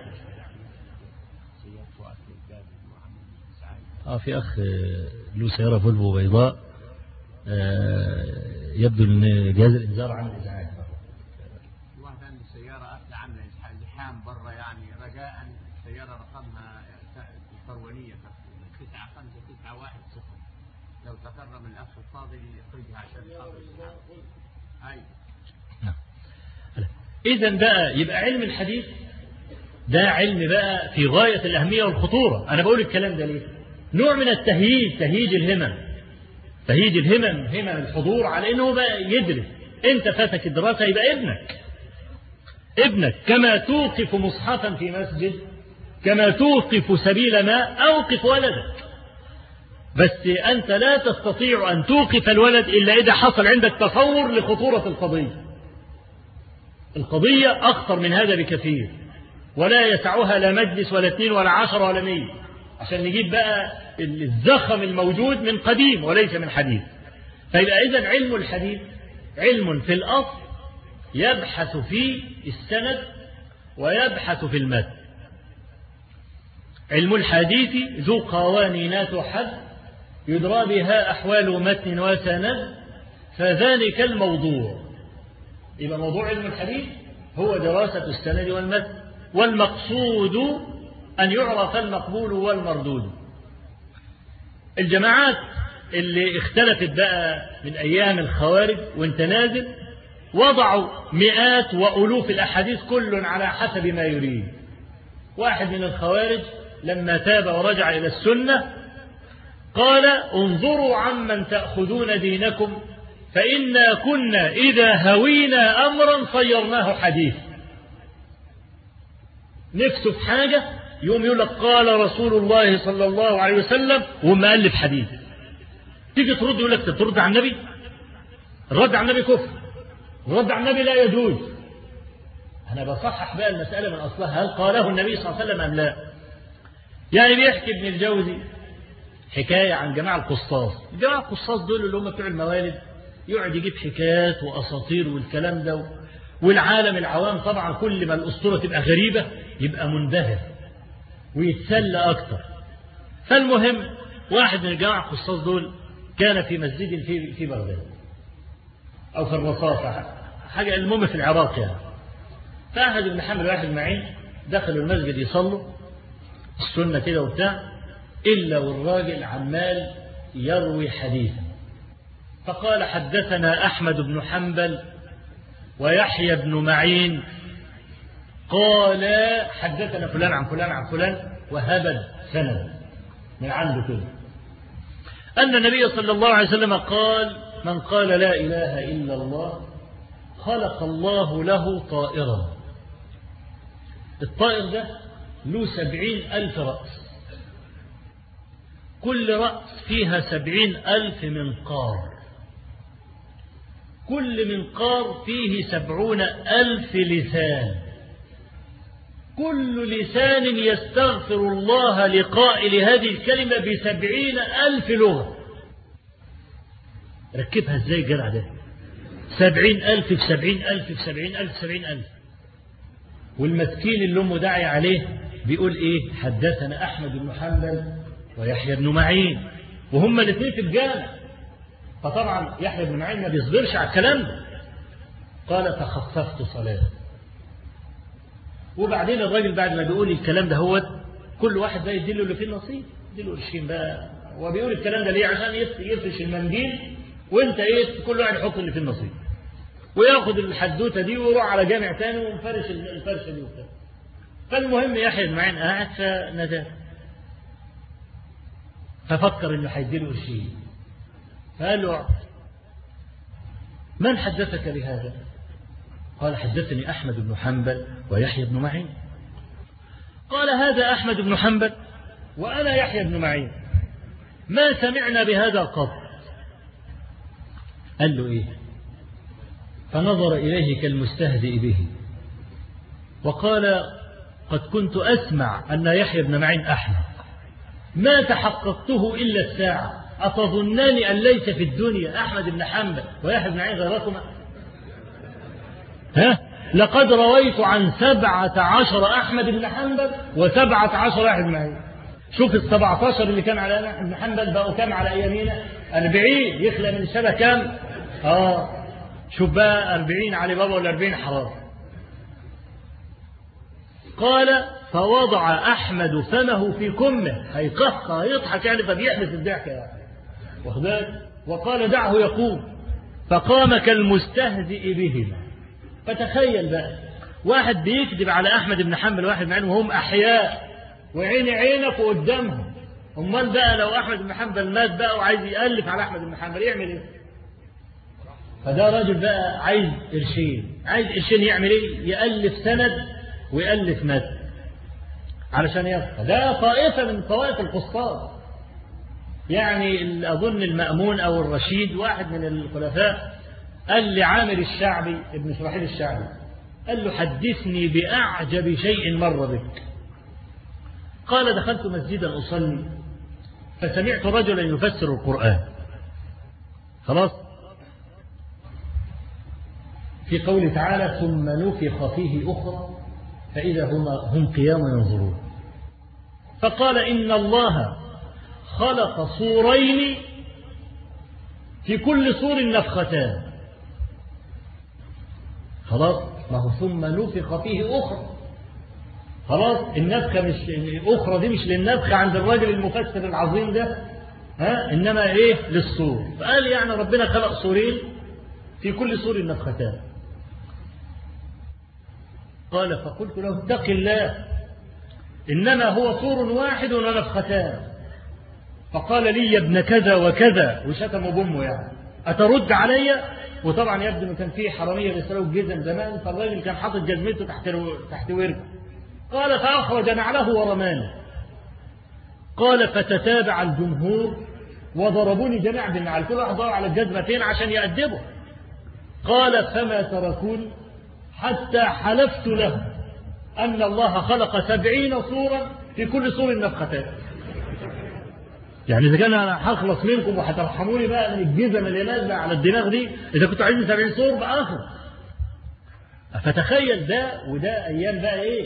آه في أخ له سيارة فولفو بيضاء، آه يبدو أن جهاز الإنذار عامل إزعاج. واحدة عند السيارة أخذ عاملة زحام برا، يعني رجاء السيارة رقمها الكرونية تسعة خمسة تسعة واحد صفر، لو تكرم الأخ الفاضل يخرجها عشان خاطر الزحام. هاي. إذن بقى يبقى علم الحديث ده علم بقى في غاية الأهمية والخطورة. أنا بقول الكلام ده ليه؟ نوع من التهييج، تهييج الهمم، تهييج الهمم، همم الحضور على إنه بقى يدرس. أنت فاتك الدراسة يبقى ابنك ابنك كما توقف مصحفا في مسجد، كما توقف سبيل ماء، أوقف ولدك. بس أنت لا تستطيع أن توقف الولد إلا إذا حصل عندك تصور لخطورة القضية. القضية أخطر من هذا بكثير، ولا يسعها لا مجلس ولا اثنين ولا عشر ولا مية عشان نجيب بقى الزخم الموجود من قديم وليس من حديث. فيبقى إذن علم الحديث علم في الأصل يبحث في السند ويبحث في المتن. علم الحديث ذو قوانينات حد يدرى بها أحوال متن وسند، فذلك الموضوع. يبقى موضوع علم الحديث هو دراسة السند والمتن، والمقصود أن يعرف المقبول والمردود. الجماعات اللي اختلفت بقى من أيام الخوارج وانت نازل وضعوا مئات وألوف الأحاديث كل على حسب ما يريد. واحد من الخوارج لما تاب ورجع إلى السنة قال: انظروا عمن تأخذون دينكم فإنا كنا إذا هوينا أمرا صيرناه حديث. نفسه في حاجة يوم يقول لك قال رسول الله صلى الله عليه وسلم وما ألف حديث. تيجي ترد يقول لك ترد على النبي؟ الرد على النبي كفر، الرد على النبي لا يجوز. أنا بصحح بقى المسألة من أصلها، هل قاله النبي صلى الله عليه وسلم أم لا؟ يعني بيحكي ابن الجوزي حكاية عن جماعة القصاص. الجماعة القصاص دول اللي هم بتوع الموالد، يقعد يجيب حكايات وأساطير والكلام ده، والعالم العوام طبعا كل ما الأسطورة تبقى غريبة يبقى منبهر ويتسلى أكتر. فالمهم واحد من الجماعة القصاص دول كان في مسجد في في بغداد أو في الرصافة حاجة المهم في العراق يعني. فأحد بن حنبل واحد معين دخلوا المسجد يصلوا السنة كده وبتاع، إلا والراجل عمال يروي حديثا، فقال حدثنا أحمد بن حنبل ويحيى بن معين قال حدثنا فلان عن فلان عن فلان، وهبد سند من عنده كده أن النبي صلى الله عليه وسلم قال من قال لا إله إلا الله خلق الله له طائرا. الطائر ده له سبعين ألف رأس، كل رأس فيها سبعين ألف منقار، كل منقار فيه سبعون ألف لسان، كل لسان يستغفر الله لقائل هذه الكلمة بسبعين ألف لغة. ركبها ازاي الجرع ده؟ سبعين ألف في سبعين ألف في سبعين ألف في سبعين ألف. والمسكين اللي أمه داعي عليه بيقول إيه؟ حدثنا أحمد بن حنبل ويحيى بن معين، وهم الاثنين في الجامع. فطبعا يحيى بن معين ما بيصبرش على الكلام ده، قال تخففت صلاة. وبعدين الراجل بعد ما بيقول الكلام ده هو كل واحد بقى يديله اللي فيه النصيب، يديله قرشين بقى. وبيقول الكلام ده ليه؟ عشان يفرش المنديل وانت ايه كل واحد يحط اللي فيه النصيب، وياخد الحدوته دي ويروح على جامع تاني ومفرش الفرشه دي وبتاع. فالمهم يحيى بن معين قاعد فنداه، ففكر انه هيديله قرشين، فقال له من حدثك بهذا؟ قال حدثني أحمد بن حنبل ويحيى بن معين. قال هذا أحمد بن حنبل وأنا يحيى بن معين، ما سمعنا بهذا قط. قال له إيه؟ فنظر إليه كالمستهزئ به وقال قد كنت أسمع أن يحيى بن معين أحمد، ما تحققته إلا الساعة، أتظنني أن ليس في الدنيا أحمد بن حنبل ويحيى بن معين غيركما؟ ها؟ لقد رويت عن سبعة عشر أحمد بن حنبل وسبعة عشر يحيى بن معين. شوف السبعة عشر اللي كان على أحمد بن حنبل بقوا كام على أيامينا؟ أربعين، يخلق من الشبه كام؟ آه شوف بقى أربعين علي بابا ولا أربعين حرام. قال فوضع أحمد فمه في كمه، هيقهقه هيضحك يعني، فبيحدث الضحك يعني واخدك. وقال دعه يقوم، فقام كالمستهزئ بهما. فتخيل بقى واحد بيكذب على أحمد بن حنبل واحد معين وهم أحياء وعين عينك وقدامهم. امال بقى لو أحمد بن حنبل مات بقى وعايز يألف على أحمد بن حنبل يعمل إيه؟ فده راجل بقى عايز قرشين، عايز قرشين يعمل إيه؟ يألف سند ويألف مد علشان يبقى. ده طائفة من طوائف القسطاس يعني. أظن المأمون أو الرشيد واحد من الخلفاء قال لعامر الشعبي ابن شرحيل الشعبي، قال له حدثني بأعجب شيء مر بك. قال دخلت مسجدا أصلي فسمعت رجلا يفسر القرآن، خلاص، في قوله تعالى ثم نفخ فيه أخرى فإذا هم, هم قيام ينظرون. فقال إن الله خلق صورين في كل صور نفختان. خلاص، ما هو ثم نفخ فيه أخرى، خلاص النفخة مش الأخرى دي مش للنفخة عند الراجل المفسر العظيم ده، ها، إنما إيه للصور. فقال يعني ربنا خلق صورين في كل صور نفختان. قال فقلت له اتق الله إنما هو صور واحد ونفختان. فقال لي يا ابن كذا وكذا، وشتمه بأمه يعني، أترد علي؟ وطبعا يبدو أنه كان فيه حرامية بيسرقوا الجزم زمان، فالراجل كان حاطط جزمته تحت تحت ورده. قال فأخرج نعله ورمانه. قال فتتابع الجمهور وضربوني جميعا بالنعل، كل واحد ضرب على الجزمتين عشان يأدبه. قال فما تركوني حتى حلفت له أن الله خلق سبعين صورا في كل صور نفختان. يعني إذا كان أنا هخلص منكم وهترحموني بقى من الجزم اللي نازلة على الدماغ دي، إذا كنتوا عايزين سبعين صور بآخر. فتخيل ده، وده أيام بقى إيه؟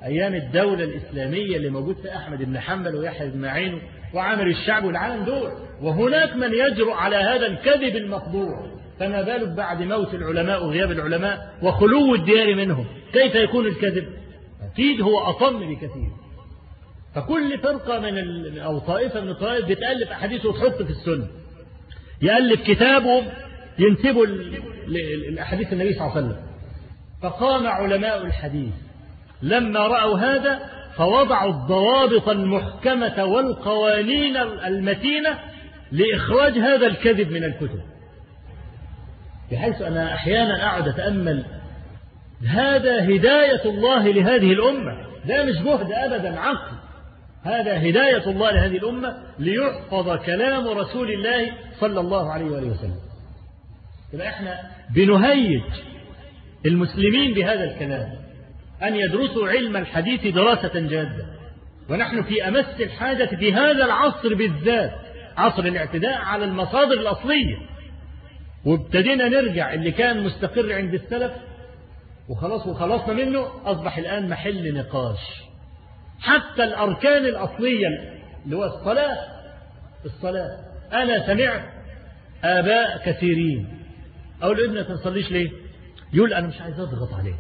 أيام الدولة الإسلامية اللي موجود في أحمد بن حنبل ويحيى بن معين وعامر الشعب والعالم دول، وهناك من يجرؤ على هذا الكذب المفضوع، فما بالك بعد موت العلماء وغياب العلماء وخلو الديار منهم، كيف يكون الكذب؟ أكيد هو أطم بكثير. فكل فرقة من ال... أو طائفة من الطائف بتألف أحاديث وتحط في السنة، يألف كتابه ينسبوا الأحاديث النبي صلى الله عليه وسلم. فقام علماء الحديث لما رأوا هذا فوضعوا الضوابط المحكمة والقوانين المتينة لإخراج هذا الكذب من الكتب، بحيث أنا أحيانا أقعد أتأمل هذا هداية الله لهذه الأمة، ده مش جهد أبدا عقل، هذا هداية الله لهذه الأمة ليحفظ كلام رسول الله صلى الله عليه وآله وسلم. يبقى احنا بنهيج المسلمين بهذا الكلام أن يدرسوا علم الحديث دراسة جادة، ونحن في أمس الحاجة في هذا العصر بالذات، عصر الاعتداء على المصادر الأصلية، وابتدينا نرجع اللي كان مستقر عند السلف وخلاص وخلصنا منه أصبح الآن محل نقاش. حتى الأركان الأصلية اللي هو الصلاة الصلاة أنا سمعت آباء كثيرين أقول ابنك ما تصليش ليه؟ يقول أنا مش عايز أضغط عليه،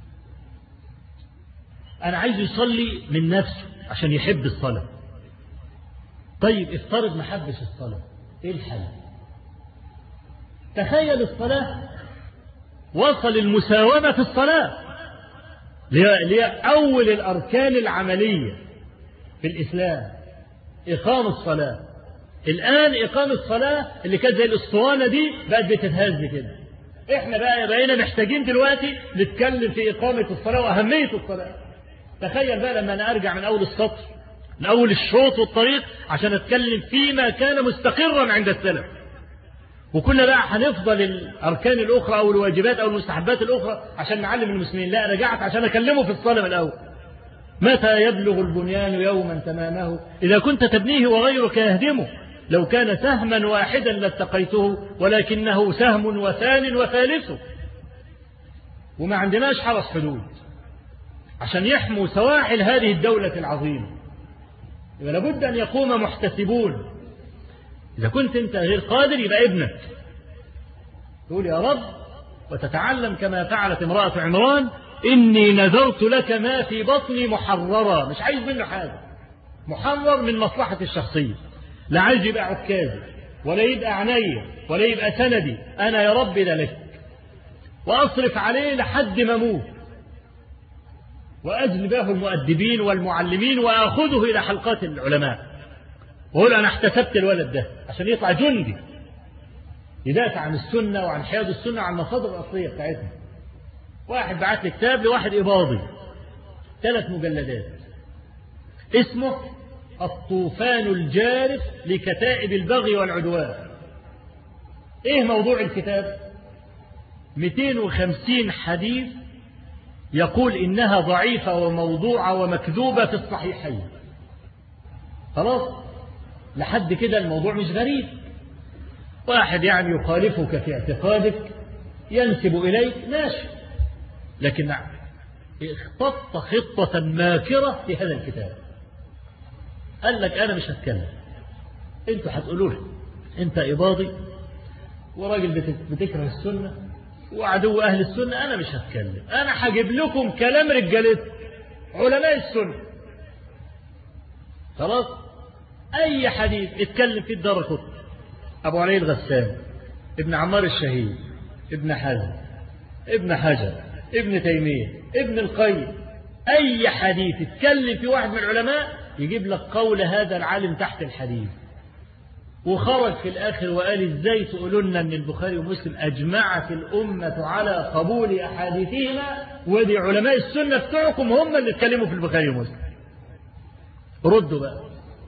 أنا عايز يصلي من نفسه عشان يحب الصلاة. طيب افترض ما حبش الصلاة، إيه الحل؟ تخيل الصلاة وصل المساومة في الصلاة اللي هي أول الأركان العملية في الإسلام، إقام الصلاة. الآن إقام الصلاة اللي كانت زي الأسطوانة دي بقت بتتهز كده. إحنا بقى بقينا محتاجين دلوقتي نتكلم في إقامة الصلاة وأهمية الصلاة. تخيل بقى لما أنا أرجع من أول السطر من أول الشوط والطريق عشان أتكلم فيما كان مستقرا عند السلف، وكنا بقى هنفضل الأركان الأخرى أو الواجبات أو المستحبات الأخرى عشان نعلم المسلمين. لا، رجعت عشان أكلمه في الصلاة من الأول. متى يبلغ البنيان يوما تمامه إذا كنت تبنيه وغيرك يهدمه، لو كان سهما واحدا لاتقيته ولكنه سهم وثان وثالثه. وما عندناش حرس حدود عشان يحموا سواحل هذه الدولة العظيمة. يبقى لابد أن يقوم محتسبون. إذا كنت أنت غير قادر يبقى ابنك تقول يا رب، وتتعلم كما فعلت امرأة عمران إني نذرت لك ما في بطني محررا، مش عايز منه حاجة، محرر من مصلحة الشخصية، لا عايز يبقى عكازي ولا يبقى عناية ولا يبقى سندي، أنا يا رب ده لك، وأصرف عليه لحد ما أموت، وأجلبه المؤدبين والمعلمين وأخذه إلى حلقات العلماء وقول أنا احتسبت الولد ده عشان يطلع جندي يدافع عن السنة وعن حياد السنة وعن المصادر الأصلية بتاعتنا. واحد بعت لي كتاب لواحد إباضي ثلاث مجلدات اسمه الطوفان الجارف لكتائب البغي والعدوان. إيه موضوع الكتاب؟ مئتين وخمسين حديث يقول إنها ضعيفة وموضوعة ومكذوبة في الصحيحين. خلاص لحد كده الموضوع مش غريب. واحد يعني يخالفك في اعتقادك ينسب إليك ماشي، لكن اختط خطة ماكرة في هذا الكتاب. قال لك أنا مش هتكلم، انتوا هتقولوا لي انت إباضي وراجل بتكره السنة وعدو أهل السنة، أنا مش هتكلم، أنا هجيب لكم كلام رجالتكم علماء السنة. خلاص أي حديث اتكلم فيه الدارقطني، أبو علي الغسان، ابن عمار الشهيد، ابن حزم، ابن حجر، ابن تيمية، ابن القيم، أي حديث اتكلم في واحد من العلماء يجيب لك قول هذا العالم تحت الحديث. وخرج في الآخر وقال ازاي تقولون ان البخاري ومسلم أجمعت الأمة على قبول أحاديثهما ودي علماء السنة بتوعكم هم اللي اتكلموا في البخاري ومسلم. ردوا بقى.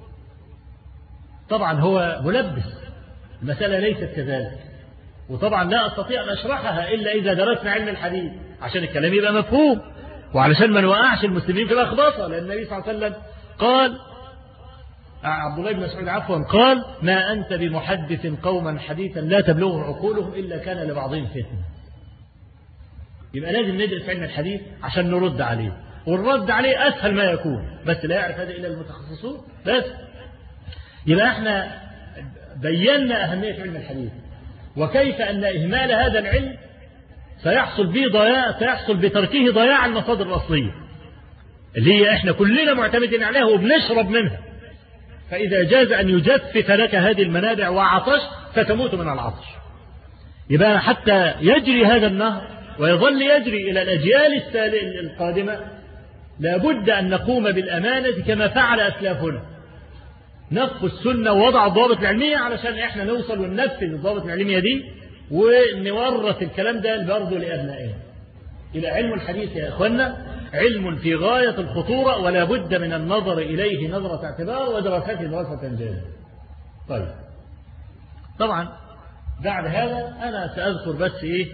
طبعا هو ملبس، المسألة ليست كذلك، وطبعا لا أستطيع أن أشرحها إلا إذا درسنا علم الحديث عشان الكلام يبقى مفهوم وعلشان ما نوقعش المسلمين في الأخباطة. لأن النبي صلى الله عليه وسلم قال، عبد الله بن مسعود عفوا قال ما أنت بمحدث قوما حديثا لا تبلغه عقولهم إلا كان لبعضهم فتنة. يبقى لازم ندرس علم الحديث عشان نرد عليه. والرد عليه أسهل ما يكون، بس لا يعرف هذا إلا المتخصصون بس. يبقى احنا بينا أهمية علم الحديث وكيف أن إهمال هذا العلم سيحصل به ضياع، سيحصل بتركه ضياع المصادر الأصلية اللي هي احنا كلنا معتمدين عليها وبنشرب منها. فإذا جاز أن يجفف لك هذه المنابع وعطش فتموت من العطش. يبقى حتى يجري هذا النهر ويظل يجري إلى الأجيال القادمة لابد أن نقوم بالأمانة كما فعل أسلافنا، نقف السنة ووضع الضوابط العلمية علشان احنا نوصل وننفذ الضوابط العلمية دي ونورث الكلام ده برضه لأبنائنا. إلى علم الحديث يا إخوانا علم في غاية الخطورة ولا بد من النظر إليه نظرة اعتبار ودراسته دراسة جادة. طيب طبعا بعد هذا أنا سأذكر بس إيه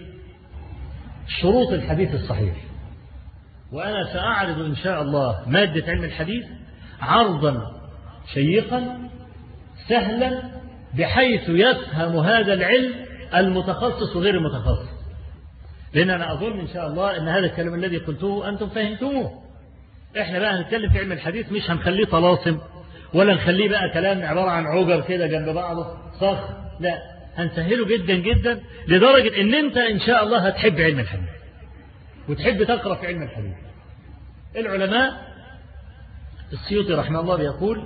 شروط الحديث الصحيح، وأنا سأعرض إن شاء الله مادة علم الحديث عرضا شيقا سهلا بحيث يفهم هذا العلم المتخصص وغير المتخصص، لأن أنا أظن إن شاء الله أن هذا الكلام الذي قلته أنتم فهمتموه. إحنا بقى هنتكلم في علم الحديث مش هنخليه طلاسم ولا نخليه بقى كلام عبارة عن عجر كده جنب بعضه صخر، لا هنسهله جدا جدا لدرجة أن أنت إن شاء الله هتحب علم الحديث وتحب تقرأ في علم الحديث. العلماء السيوطي رحمه الله بيقول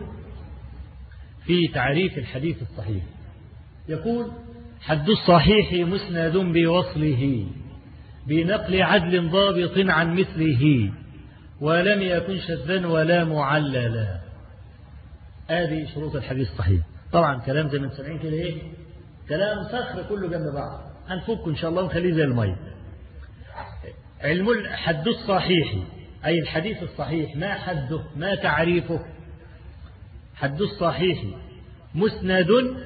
في تعريف الحديث الصحيح، يقول حد الصحيح مسند بوصله بنقل عدل ضابط عن مثله ولم يكن شذا ولا معللا. هذه شروط الحديث الصحيح. طبعا كلام زي ما انتم سامعين كده ايه كلام صخر كله جنب بعض، هنفكه ان شاء الله ونخليه زي الميه. علم الحد الصحيح أي الحديث الصحيح ما حده ما تعريفه؟ حد الصحيح مسند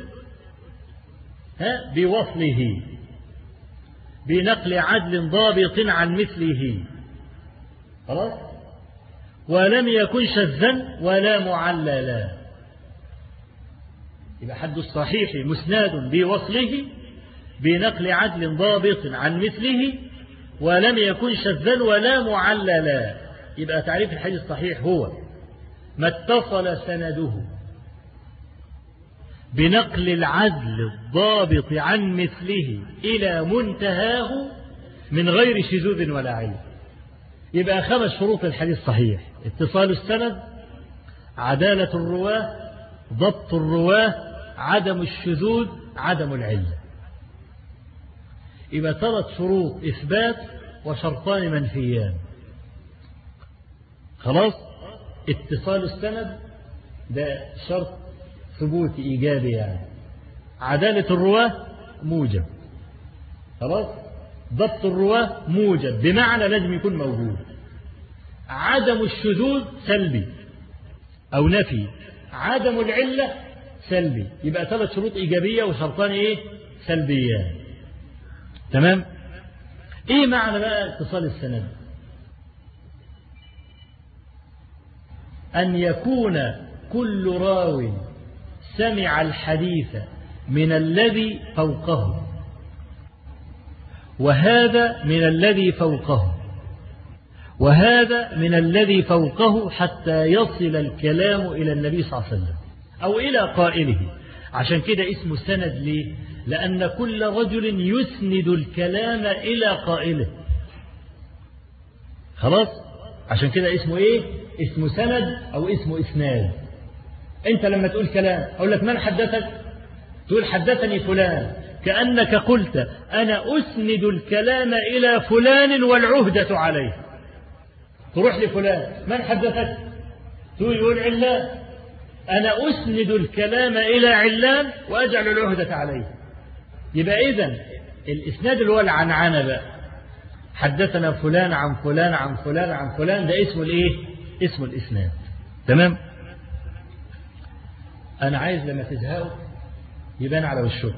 ها بوصله بنقل عدل ضابط عن مثله، خلاص، ولم يكن شذا ولا معللا. يبقى حد الصحيح مسند بوصله بنقل عدل ضابط عن مثله ولم يكن شذا ولا معللا. يبقى تعريف الحديث الصحيح هو ما اتصل سنده بنقل العدل الضابط عن مثله إلى منتهاه من غير شذوذ ولا عيب. يبقى خمس شروط الحديث الصحيح: اتصال السند، عدالة الرواه، ضبط الرواه، عدم الشذوذ، عدم العلة. يبقى ثلاث شروط إثبات وشرطان منفيان. خلاص، اتصال السند ده شرط ثبوت إيجابي يعني، عدالة الرواه موجب، خلاص، ضبط الرواه موجب بمعنى لازم يكون موجود، عدم الشذوذ سلبي أو نفي، عدم العلة سلبي. يبقى ثلاث شروط إيجابية وشرطان إيه سلبيان. تمام. إيه معنى بقى اتصال السند؟ أن يكون كل راو سمع الحديث من الذي فوقه وهذا من الذي فوقه وهذا من الذي فوقه حتى يصل الكلام إلى النبي صلى الله عليه وسلم أو إلى قائله. عشان كده اسمه سند. ليه؟ لأن كل رجل يسند الكلام إلى قائله. خلاص، عشان كده اسمه إيه؟ اسمه سند أو اسمه إسناد. أنت لما تقول كلام أقول لك من حدثك؟ تقول حدثني فلان، كأنك قلت أنا أسند الكلام إلى فلان والعهدة عليه. تروح لفلان، من حدثك؟ تقول يقول علان، أنا أسند الكلام إلى علان وأجعل العهدة عليه. يبقى إذن الإسناد اللي هو العنعنة بقى، حدثنا فلان عن فلان عن فلان عن فلان، ده اسمه الإيه؟ اسمه الإسناد. تمام. أنا عايز لما تزهقوا يبان على وشكم،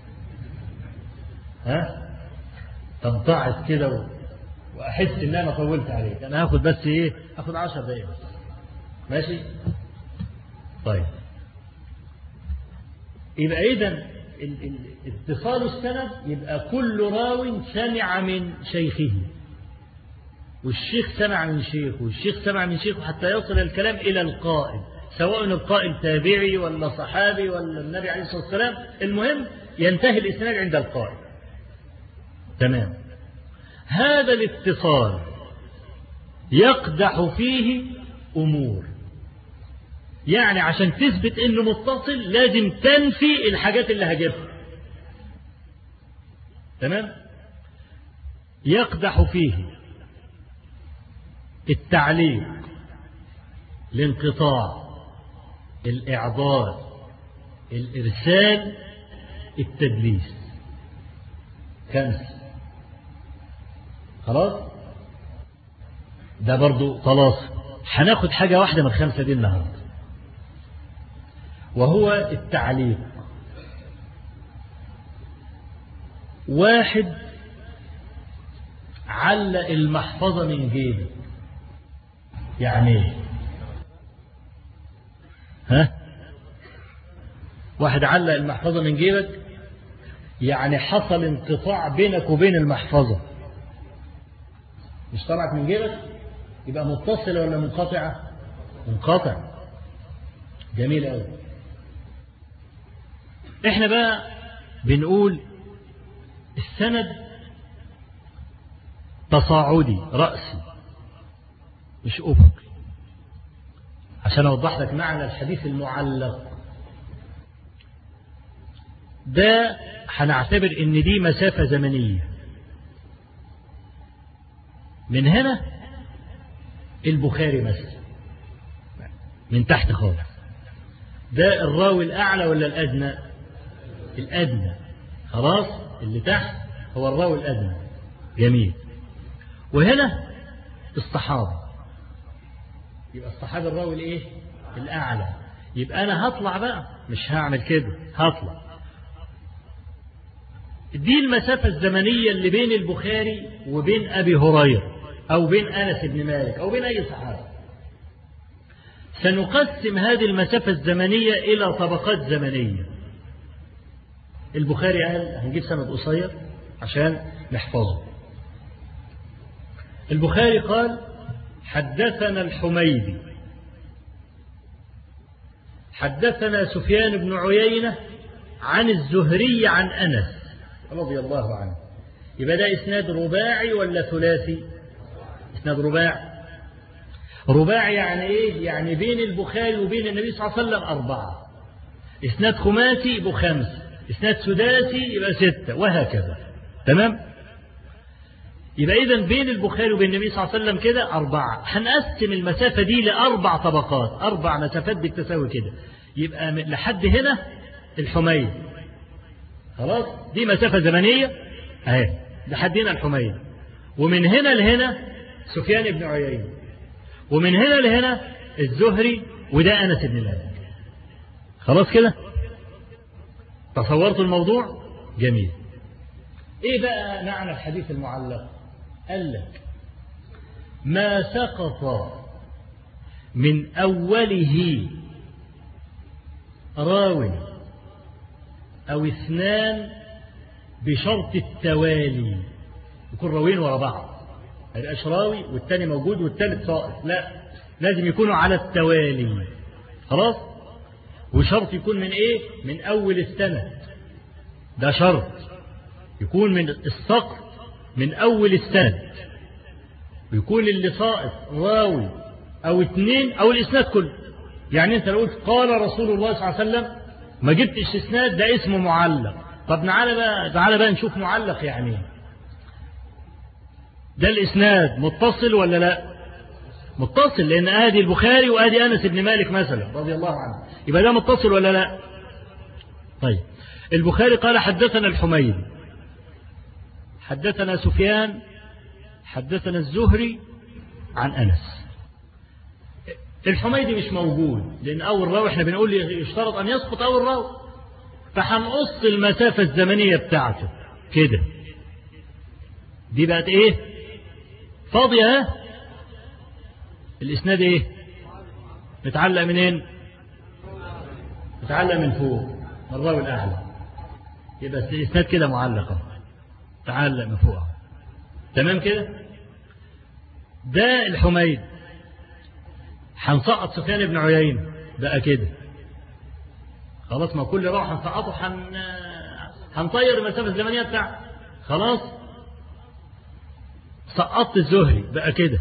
ها، تنطعس كده و... وأحس إن أنا طولت عليك. أنا هاخد بس إيه؟ هاخد عشر دقايق بس. ماشي؟ طيب. يبقى إذن اتصال السند يبقى كل راو سمع من شيخه. والشيخ سمع من شيخه والشيخ سمع من شيخه حتى يصل الكلام إلى القائل، سواء القائل تابعي ولا صحابي ولا النبي عليه الصلاة والسلام، المهم ينتهي الإسناد عند القائل. تمام. هذا الاتصال يقدح فيه أمور، يعني عشان تثبت إنه متصل لازم تنفي الحاجات اللي هجيبها. تمام. يقدح فيه التعليق، الانقطاع، الإعضال، الإرسال، التدليس. خمس. خلاص، ده برضو خلاص. هناخد حاجة واحدة من الخمسة دي النهاردة، وهو التعليق. واحد علق المحفظة من جيبه. يعني ايه؟ ها؟ واحد علق المحفظة من جيبك، يعني حصل انقطاع بينك وبين المحفظة. مش طلعت من جيبك، يبقى متصلة ولا منقطعة؟ منقطع. جميل قوي. احنا بقى بنقول السند تصاعدي رأسي مش أفقي، عشان أوضح لك معنى الحديث المعلق ده. هنعتبر إن دي مسافة زمنية. من هنا البخاري مثلا من تحت خالص، ده الراوي الأعلى ولا الأدنى؟ الأدنى. خلاص، اللي تحت هو الراوي الأدنى. جميل. وهنا الصحابة، يبقى الصحابي الراوي الايه؟ الأعلى. يبقى أنا هطلع بقى، مش هعمل كده، هطلع. دي المسافة الزمنية اللي بين البخاري وبين أبي هريرة أو بين أنس بن مالك أو بين أي صحابي. سنقسم هذه المسافة الزمنية إلى طبقات زمنية. البخاري قال هنجيب سند قصير عشان نحفظه. البخاري قال حدثنا الحميدي حدثنا سفيان بن عيينة عن الزهري عن أنس رضي الله عنه. يبقى ده إسناد رباعي ولا ثلاثي؟ إسناد رباعي. رباعي يعني إيه؟ يعني بين البخاري وبين النبي صلى الله عليه وسلم أربعة. إسناد خماسي يبقى خمسة، إسناد سداسي يبقى ستة، وهكذا. تمام؟ يبقى إذن بين البخاري وبين النبي صلى الله عليه وسلم كده أربعة. هنقسم المسافة دي لأربع طبقات، أربع مسافات بالتساوي كده. يبقى لحد هنا الحميد، خلاص، دي مسافة زمنية أهي لحد هنا الحميد. ومن هنا لهنا سفيان بن عيينة، ومن هنا لهنا الزهري، وده أنس بن مالك. خلاص كده تصورت الموضوع؟ جميل. إيه بقى معنى الحديث المعلق؟ قال لك ما سقط من أوله راو أو اثنان بشرط التوالي، يكون راوين ورا بعض، ما يبقاش راوي والتاني موجود والتالت ساقط، لا، لازم يكونوا على التوالي. خلاص. وشرط يكون من ايه؟ من اول السند، ده شرط يكون من السقط من اول السند، ويكون اللي ساقط راوي او اثنين او الاسناد كله. يعني انت لو قلت قال رسول الله صلى الله عليه وسلم ما جبتش اسناد، ده اسمه معلق. طب تعالى بقى تعالى بقى نشوف معلق يعني ايه. ده الاسناد متصل ولا لا؟ متصل، لان ادي البخاري وادي انس بن مالك مثلا رضي الله عنه، يبقى ده متصل ولا لا؟ طيب البخاري قال حدثنا الحميدي حدثنا سفيان حدثنا الزهري عن انس. الحميدي مش موجود، لان اول راوي احنا بنقول يشترط ان يسقط اول راوي، فهنقص المسافه الزمنيه بتاعته كده. دي بقت ايه؟ فاضيه. ها الاسناد ايه؟ متعلق منين؟ متعلق من فوق، من الراوي الاعلى. يبقى الاسناد كده معلقه، تعلق من فوق. تمام كده. ده الحميد، هنسقط سفيان بن عيينة بقى كده خلاص، ما كل راح هنسقطه حن... هنطير المسافة الزمنية بتاعته خلاص. سقطت الزهري بقى كده،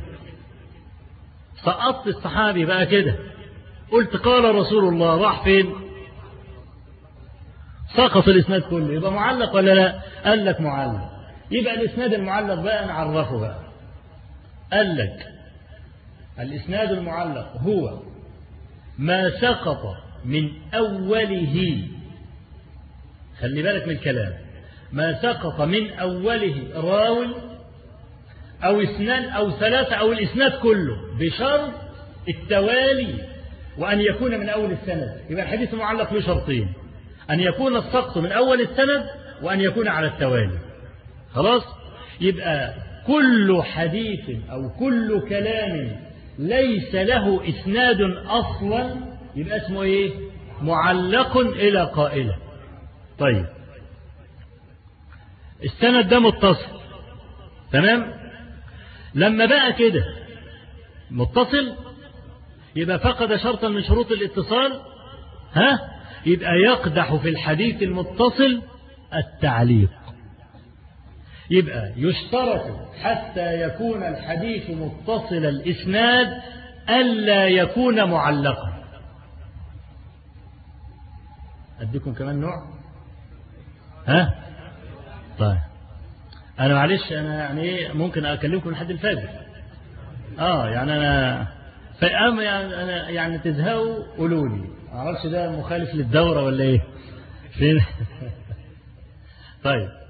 سقطت الصحابي بقى كده، قلت قال رسول الله، راح فين؟ سقط الإسناد كله، يبقى معلق ولا لا؟ قال لك معلق. يبقى الإسناد المعلق بقى نعرفه بقى. قال لك الإسناد المعلق هو ما سقط من أوله، خلي بالك من الكلام، ما سقط من أوله راو أو اثنان أو ثلاثة أو الإسناد كله بشرط التوالي وأن يكون من أول السند. يبقى الحديث المعلق له شرطين، أن يكون السقط من أول السند وأن يكون على التوالي. خلاص. يبقى كل حديث أو كل كلام ليس له إسناد أصلا يبقى اسمه إيه؟ معلق إلى قائله. طيب السند ده متصل، تمام؟ لما بقى كده متصل يبقى فقد شرطا من شروط الاتصال، ها؟ يبقى يقدح في الحديث المتصل التعليق. يبقى يشترط حتى يكون الحديث متصل الإسناد ألا يكون معلقا. أديكم كمان نوع، ها؟ طيب أنا معلش أنا يعني ممكن أكلمكم لحد الفجر، آه يعني أنا فأما يعني أنا يعني تزهقوا قولوا لي، معرفش ده مخالف للدورة ولا إيه؟ فين؟ طيب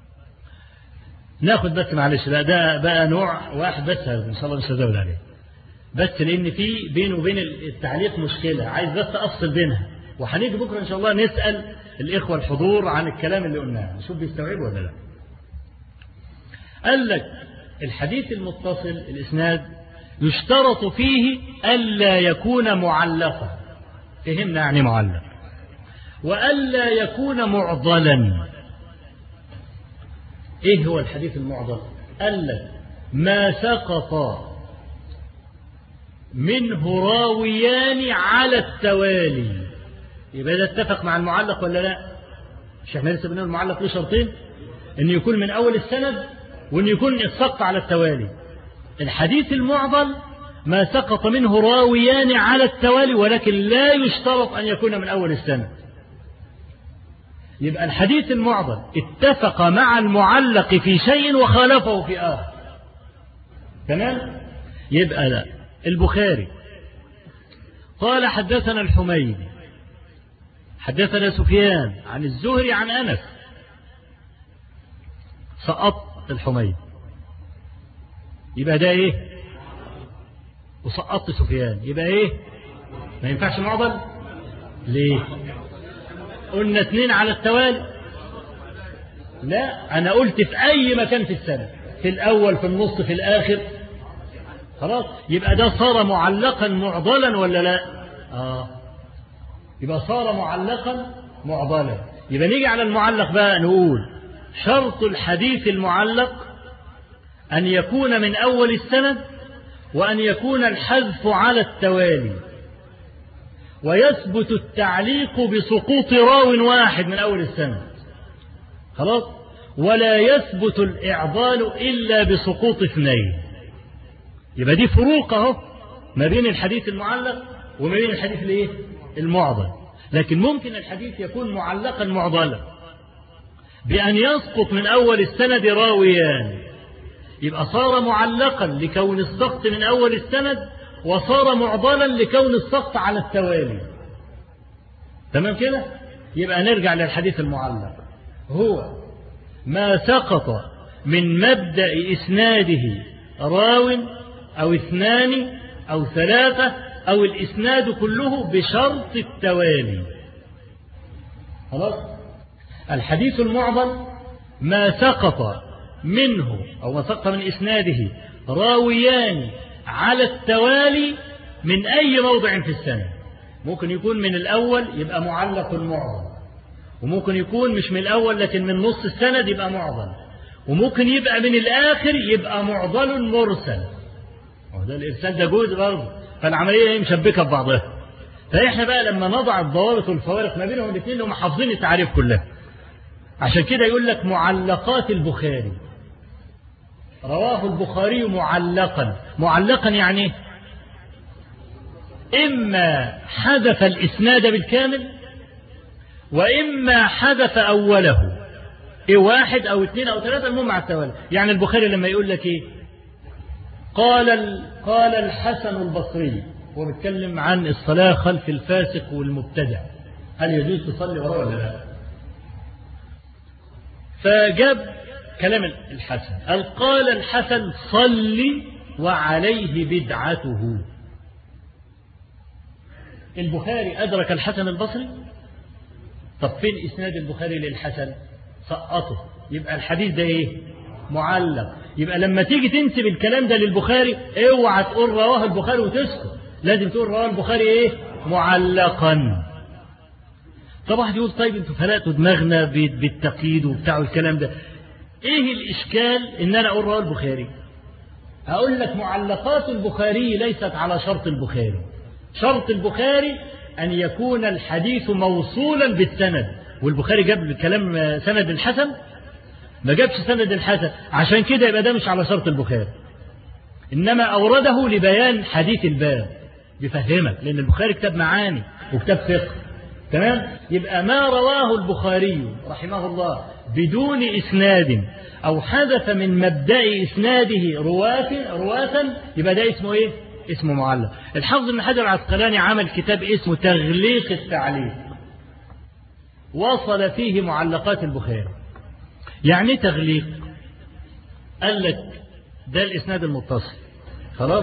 ناخد بس معلش لا ده بقى نوع واحد بس إن شاء الله مش هزود عليه، بس لأن في بينه وبين التعليق مشكلة، عايز بس أفصل بينها، وهنيجي بكرة إن شاء الله نسأل الإخوة الحضور عن الكلام اللي قلناه نشوف بيستوعبوا ولا لا. قال لك الحديث المتصل الإسناد يشترط فيه ألا يكون معلقا، فهمنا يعني معلق، وألا يكون معضلا. إيه هو الحديث المعضل؟ قال لك ما سقط منه راويان على التوالي. يبقى ده اتفق مع المعلق ولا لا؟ مش احنا لسه بنقول المعلق له شرطين، ان يكون من اول السند وان يكون السقط على التوالي. الحديث المعضل ما سقط منه راويان على التوالي ولكن لا يشترط ان يكون من اول السند. يبقى الحديث المعضل اتفق مع المعلق في شيء وخالفه في آخر، تمام؟ يبقى لا. البخاري قال حدثنا الحميدي حدثنا سفيان عن الزهري عن أنس، سقط الحميدي يبقى ده ايه؟ وسقطت سفيان يبقى ايه؟ ما ينفعش معضل. ليه؟ قلنا اثنين على التوالي. لا أنا قلت في أي مكان في السنة، في الأول في النص في الآخر، خلاص. يبقى ده صار معلقا معضلا ولا لا؟ آه يبقى صار معلقا معضلا. يبقى نيجي على المعلق بقى نقول شرط الحديث المعلق أن يكون من أول السند وأن يكون الحذف على التوالي، ويثبت التعليق بسقوط راو واحد من أول السند، خلاص، ولا يثبت الإعضال إلا بسقوط اثنين. يبقى دي فروق اهو ما بين الحديث المعلق وما بين الحديث الايه؟ المعضل. لكن ممكن الحديث يكون معلقا معضلا بأن يسقط من أول السند راويان، يبقى صار معلقا لكون السقط من أول السند، وصار معضلا لكون السقط على التوالي، تمام كده؟ يبقى نرجع للحديث المعلق، هو ما سقط من مبدأ إسناده راو أو اثنان أو ثلاثة أو الإسناد كله بشرط التوالي. خلاص. الحديث المعضل ما سقط منه أو ما سقط من إسناده راويان على التوالي من أي موضع في السنة. ممكن يكون من الأول يبقى معلق معضل، وممكن يكون مش من الأول لكن من نص السند يبقى معضل، وممكن يبقى من الآخر يبقى معضل مرسل. وده الإرسال ده جزء برضه، فالعملية هي مشبكة ببعضها. فإحنا بقى لما نضع الضوابط والفوارق ما بينهم الاثنين هم حافظين التعريف كلها. عشان كده يقول لك معلقات البخاري، رواه البخاري معلقا. معلقا يعني إما حذف الإسناد بالكامل وإما حذف أوله، إيه واحد أو اثنين أو ثلاثة المهم على التوالي. يعني البخاري لما يقول لك إيه قال قال الحسن البصري، هو بيتكلم عن الصلاة خلف الفاسق والمبتدع، هل يجوز تصلي وراه ولا لا؟ فجاب كلام الحسن، قال قال الحسن صلي وعليه بدعته. البخاري أدرك الحسن البصري؟ طب فين إسناد البخاري للحسن؟ سقطه، يبقى الحديث ده إيه؟ معلق. يبقى لما تيجي تنسب الكلام ده للبخاري اوعى تقول رواه البخاري وتسكت، لازم تقول رواه البخاري إيه؟ معلقا. طبعا يقول طيب انتوا فلقتوا دماغنا بالتقييد وبتاع الكلام ده، ايه الاشكال ان انا اقول رواه البخاري؟ هقول لك معلقات البخاري ليست على شرط البخاري. شرط البخاري ان يكون الحديث موصولا بالسند، والبخاري جاب الكلام سند الحسن؟ ما جابش سند الحسن، عشان كده يبقى ده مش على شرط البخاري، انما اورده لبيان حديث الباب، بيفهمك، لان البخاري كتاب معاني وكتاب فقه. تمام؟ يبقى ما رواه البخاري رحمه الله بدون إسناد أو حذف من مبدأ إسناده رواة رواة يبقى ده اسمه إيه؟ اسمه معلق. الحافظ ابن حجر العسقلاني عمل كتاب اسمه تغليق التعليق، وصل فيه معلقات البخاري. يعني تغليق؟ قال لك ده الإسناد المتصل، خلاص؟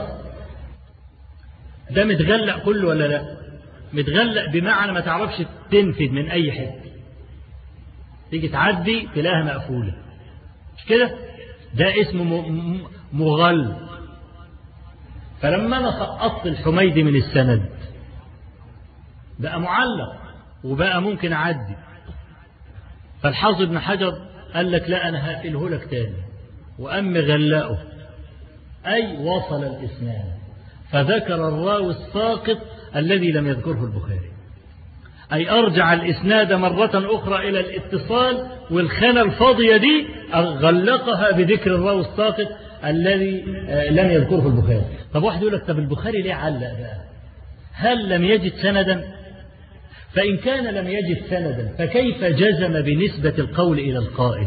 ده متغلق كله ولا لا؟ متغلق بمعنى ما تعرفش تنفذ من أي حته، تيجي تعدي تلاقيها مقفولة، مش كده؟ ده اسمه مغلق. فلما أنا سقطت الحميدي من السند بقى معلق وبقى ممكن أعدي، فالحافظ ابن حجر قال لك لا أنا هقفله لك تاني، وأم غلقه أي وصل الإسناد، فذكر الراوي الساقط الذي لم يذكره البخاري، أي أرجع الإسناد مرة أخرى إلى الاتصال، والخانة الفاضية دي غلقها بذكر الراوي الساقط الذي لم يذكره البخاري. طب واحد يقول لك طب البخاري ليه علق بقى؟ هل لم يجد سندا؟ فإن كان لم يجد سندا فكيف جزم بنسبة القول إلى القائل؟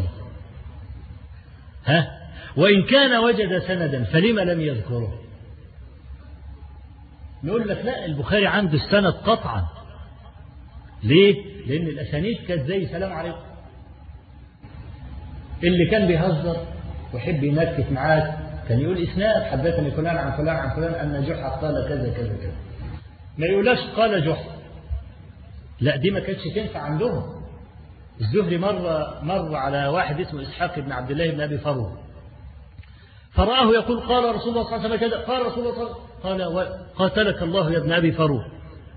ها؟ وإن كان وجد سندا فلما لم يذكره؟ نقول لك لا، البخاري عنده السند قطعا. ليه؟ لأن الأسانيد كانت زي سلام عليكم. اللي كان بيهزر ويحب ينكت معاك كان يقول إسناد حدثني فلان عن فلان عن فلان أن جحا قال كذا كذا كذا، ما يقولش قال جحا. لا، دي ما كانتش تنفع عندهم. الزهري مرة مر على واحد اسمه إسحاق بن عبد الله بن أبي فروة، فرآه يقول قال رسول الله صلى الله عليه وسلم كذا، قال رسول الله صلى الله عليه وسلم قال قاتلك الله يا ابن أبي فروة،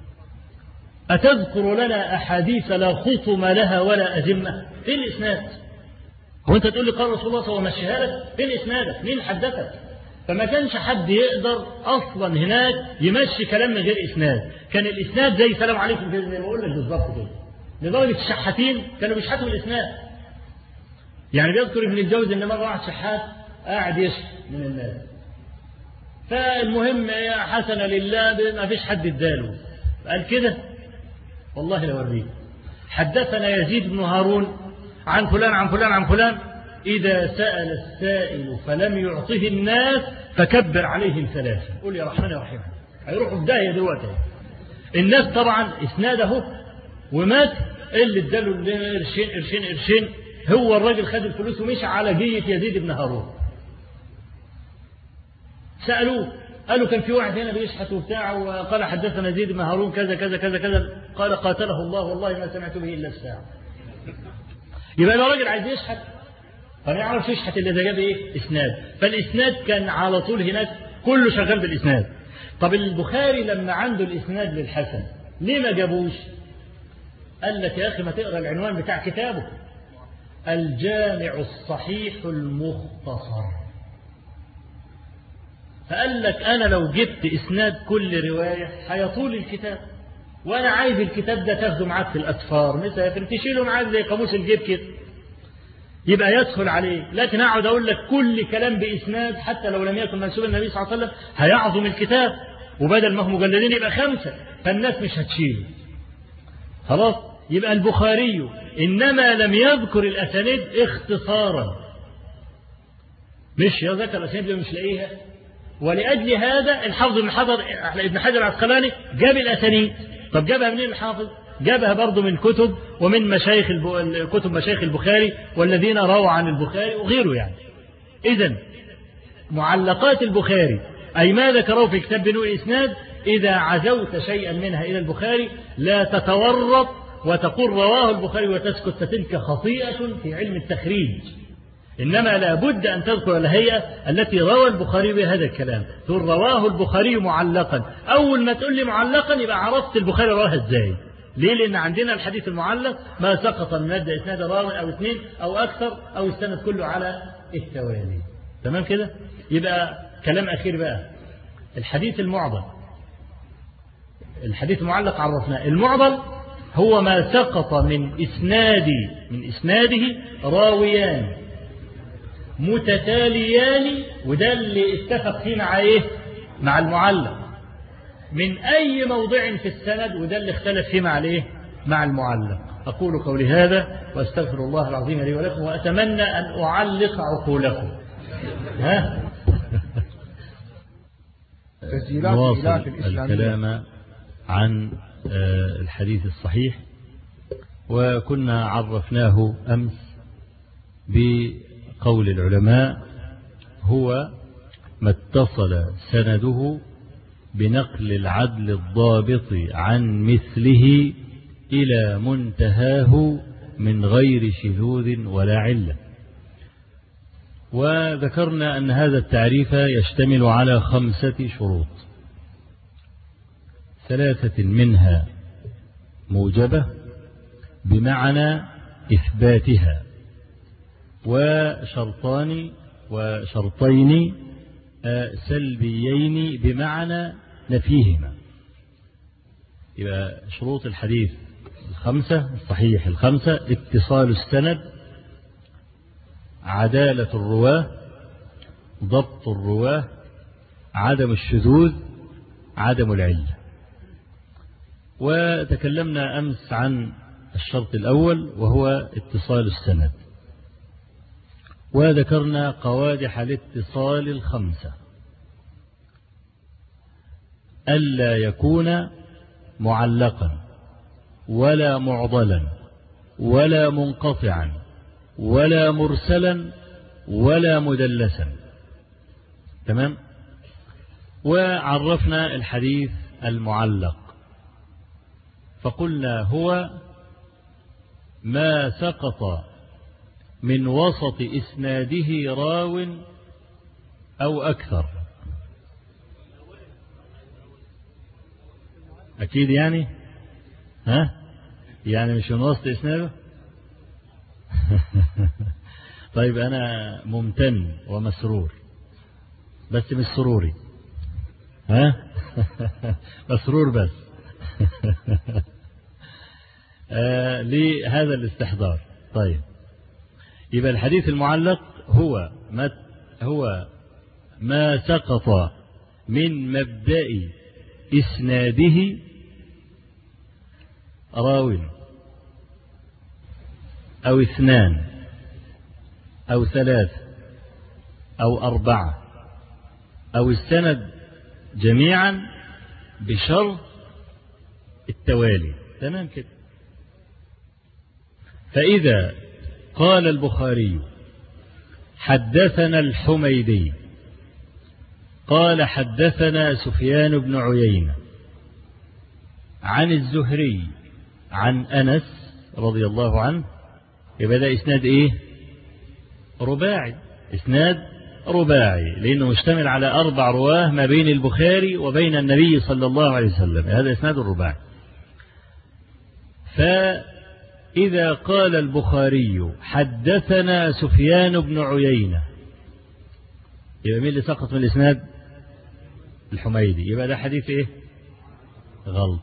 أتذكر لنا أحاديث لا خطم لها ولا أذمة؟ فين الإسناد؟ وانت تقول لي قال رسول الله صلى الله عليه وسلم ومشيها لك؟ فين إسنادك؟ مين حدثك؟ فما كانش حد يقدر أصلا هناك يمشي كلام من غير إسناد، كان الإسناد زي سلام عليكم زي ما بقول لك بالظبط كده، لدرجة الشحاتين كانوا بيشحتوا الإسناد. يعني بيذكر ابن الجوزي إن مرة واحد شحات قاعد يشحت من الناس، فالمهم حسن لله ما فيش حد اداله، قال كده والله لو أوريك حدثنا يزيد بن هارون عن فلان عن فلان عن فلان، إذا سأل السائل فلم يعطه الناس فكبر عليه الثلاثة، قول يا رحمن يا رحيم. هيروحوا في داهية دلوقتي. الناس طبعا إسناده ومات، اللي اداله قرشين قرشين قرشين، هو الراجل خد الفلوس ومشى على جية يزيد بن هارون. سألوه قالوا كان في واحد هنا بيشحت وبتاع، وقال حدثنا يزيد بن هارون كذا كذا كذا كذا، قال قاتله الله والله ما سمعت به إلا الساعة. يبقى لو راجل عايز يشحت فما يعرفش يشحت إلا إذا جاب إيه؟ إسناد. فالإسناد كان على طول هناك كله شغال بالإسناد. طب البخاري لما عنده الإسناد للحسن ليه ما جابوش؟ قال لك يا أخي ما تقرأ العنوان بتاع كتابه، الجامع الصحيح المختصر. فقال لك أنا لو جبت إسناد كل رواية هيطول الكتاب، وأنا عايز الكتاب ده تاخده معاك في الأسفار مثلا تشيله معاك زي قاموس الجيب كده يبقى يدخل عليه. لكن أقعد أقول لك كل كلام بإسناد حتى لو لم يكن منسوب النبي صلى الله عليه وسلم هيعظم الكتاب، وبدل ما هم مجلدين يبقى خمسة، فالناس مش هتشيله. خلاص، يبقى البخاري إنما لم يذكر الأسانيد اختصارا، مش يذكر الأسانيد مش لاقيها. ولأجل هذا الحافظ ابن حجر ابن حجر العسقلاني جاب الأسانيد. طب جابها منين الحافظ؟ جابها برضه من كتب ومن مشايخ كتب مشايخ البخاري والذين رووا عن البخاري وغيره يعني. إذن معلقات البخاري أي ما ذكره في كتاب بنو الإسناد إذا عزوت شيئا منها إلى البخاري لا تتورط وتقول رواه البخاري وتسكت، فتلك خطيئة في علم التخريج. إنما لا بد أن تذكر الهيئة التي روى البخاري بهذا الكلام، تقول رواه البخاري معلقا. أول ما تقول لي معلقا يبقى عرفت البخاري رواها إزاي. ليه؟ لأن عندنا الحديث المعلق ما سقط من مادة إسناد راوي أو اثنين أو أكثر أو السند كله على التوالي. تمام كده؟ يبقى كلام أخير بقى، الحديث المعضل. الحديث المعلق عرفناه، المعضل هو ما سقط من إسناد من إسناده راويان متتاليان، وده اللي اتفق فيه مع إيه؟ مع المعلق، من أي موضع في السند، وده اللي اختلف فيه مع الإيه؟ مع المعلق. أقول قولي هذا وأستغفر الله العظيم لي ولكم، وأتمنى أن أعلق عقولكم. ها؟ نواصل الكلام عن الحديث الصحيح، وكنا عرفناه أمس بقول العلماء هو ما اتصل سنده بنقل العدل الضابط عن مثله إلى منتهاه من غير شذوذ ولا علة. وذكرنا أن هذا التعريف يشتمل على خمسة شروط، ثلاثة منها موجبة بمعنى إثباتها، وشرطان وشرطين سلبيين بمعنى نفيهما. يبقى شروط الحديث الخمسة الصحيح الخمسة: اتصال السند، عدالة الرواه، ضبط الرواه، عدم الشذوذ، عدم العلة. وتكلمنا أمس عن الشرط الأول وهو اتصال السند، وذكرنا قوادح الاتصال الخمسة: ألا يكون معلقا ولا معضلا ولا منقطعا ولا مرسلا ولا مدلسا. تمام. وعرفنا الحديث المعلق فقلنا هو ما سقط من وسط إسناده راو أو أكثر. أكيد يعني ها يعني مش من وسط إسناده. طيب أنا ممتن ومسرور، بس مش سروري، ها مسرور بس. آه لهذا الاستحضار. طيب يبقى الحديث المعلق هو ما هو ما سقط من مبدأ إسناده راو أو اثنان أو ثلاث أو أربعة أو السند جميعا بشرط التوالي. تمام كده. فإذا قال البخاري حدثنا الحميدي قال حدثنا سفيان بن عيينة عن الزهري عن أنس رضي الله عنه، يبقى ده إسناد إيه؟ رباعي. إسناد رباعي لأنه مشتمل على أربع رواه ما بين البخاري وبين النبي صلى الله عليه وسلم، هذا إسناد الرباعي. فإذا قال البخاري حدثنا سفيان بن عيينة، يبقى مين اللي سقط من الإسناد؟ الحميدي، يبقى ده حديث ايه؟ غلط.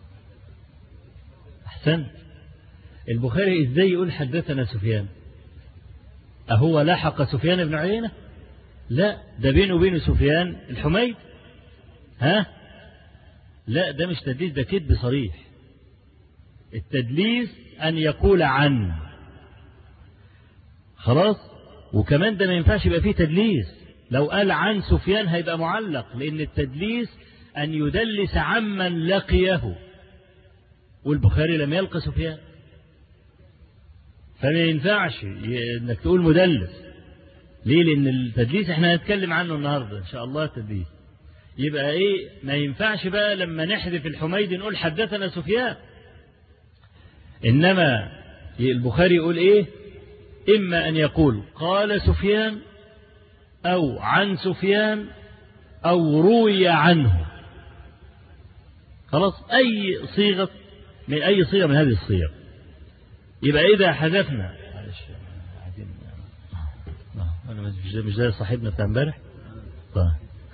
احسنت. البخاري ازاي يقول حدثنا سفيان؟ اهو لحق سفيان بن عيينة؟ لا، ده بينه وبين سفيان الحميدي. ها؟ لا، ده مش تدليس، ده كذب صريح. التدليس ان يقول عن، خلاص. وكمان ده ما ينفعش يبقى فيه تدليس، لو قال عن سفيان هيبقى معلق، لأن التدليس أن يدلس عمن لقيه، والبخاري لم يلقى سفيان، فما ينفعش انك تقول مدلس. ليه؟ لأن التدليس احنا هنتكلم عنه النهاردة إن شاء الله. التدليس يبقى ايه؟ ما ينفعش بقى لما نحذف الحميدي نقول حدثنا سفيان، إنما البخاري يقول ايه؟ إما أن يقول قال سفيان أو عن سفيان أو روي عنه، خلاص. أي صيغة من أي صيغة من هذه الصيغ. يبقى إذا حذفنا، أنا مش زي صاحبنا بتاع امبارح، طيب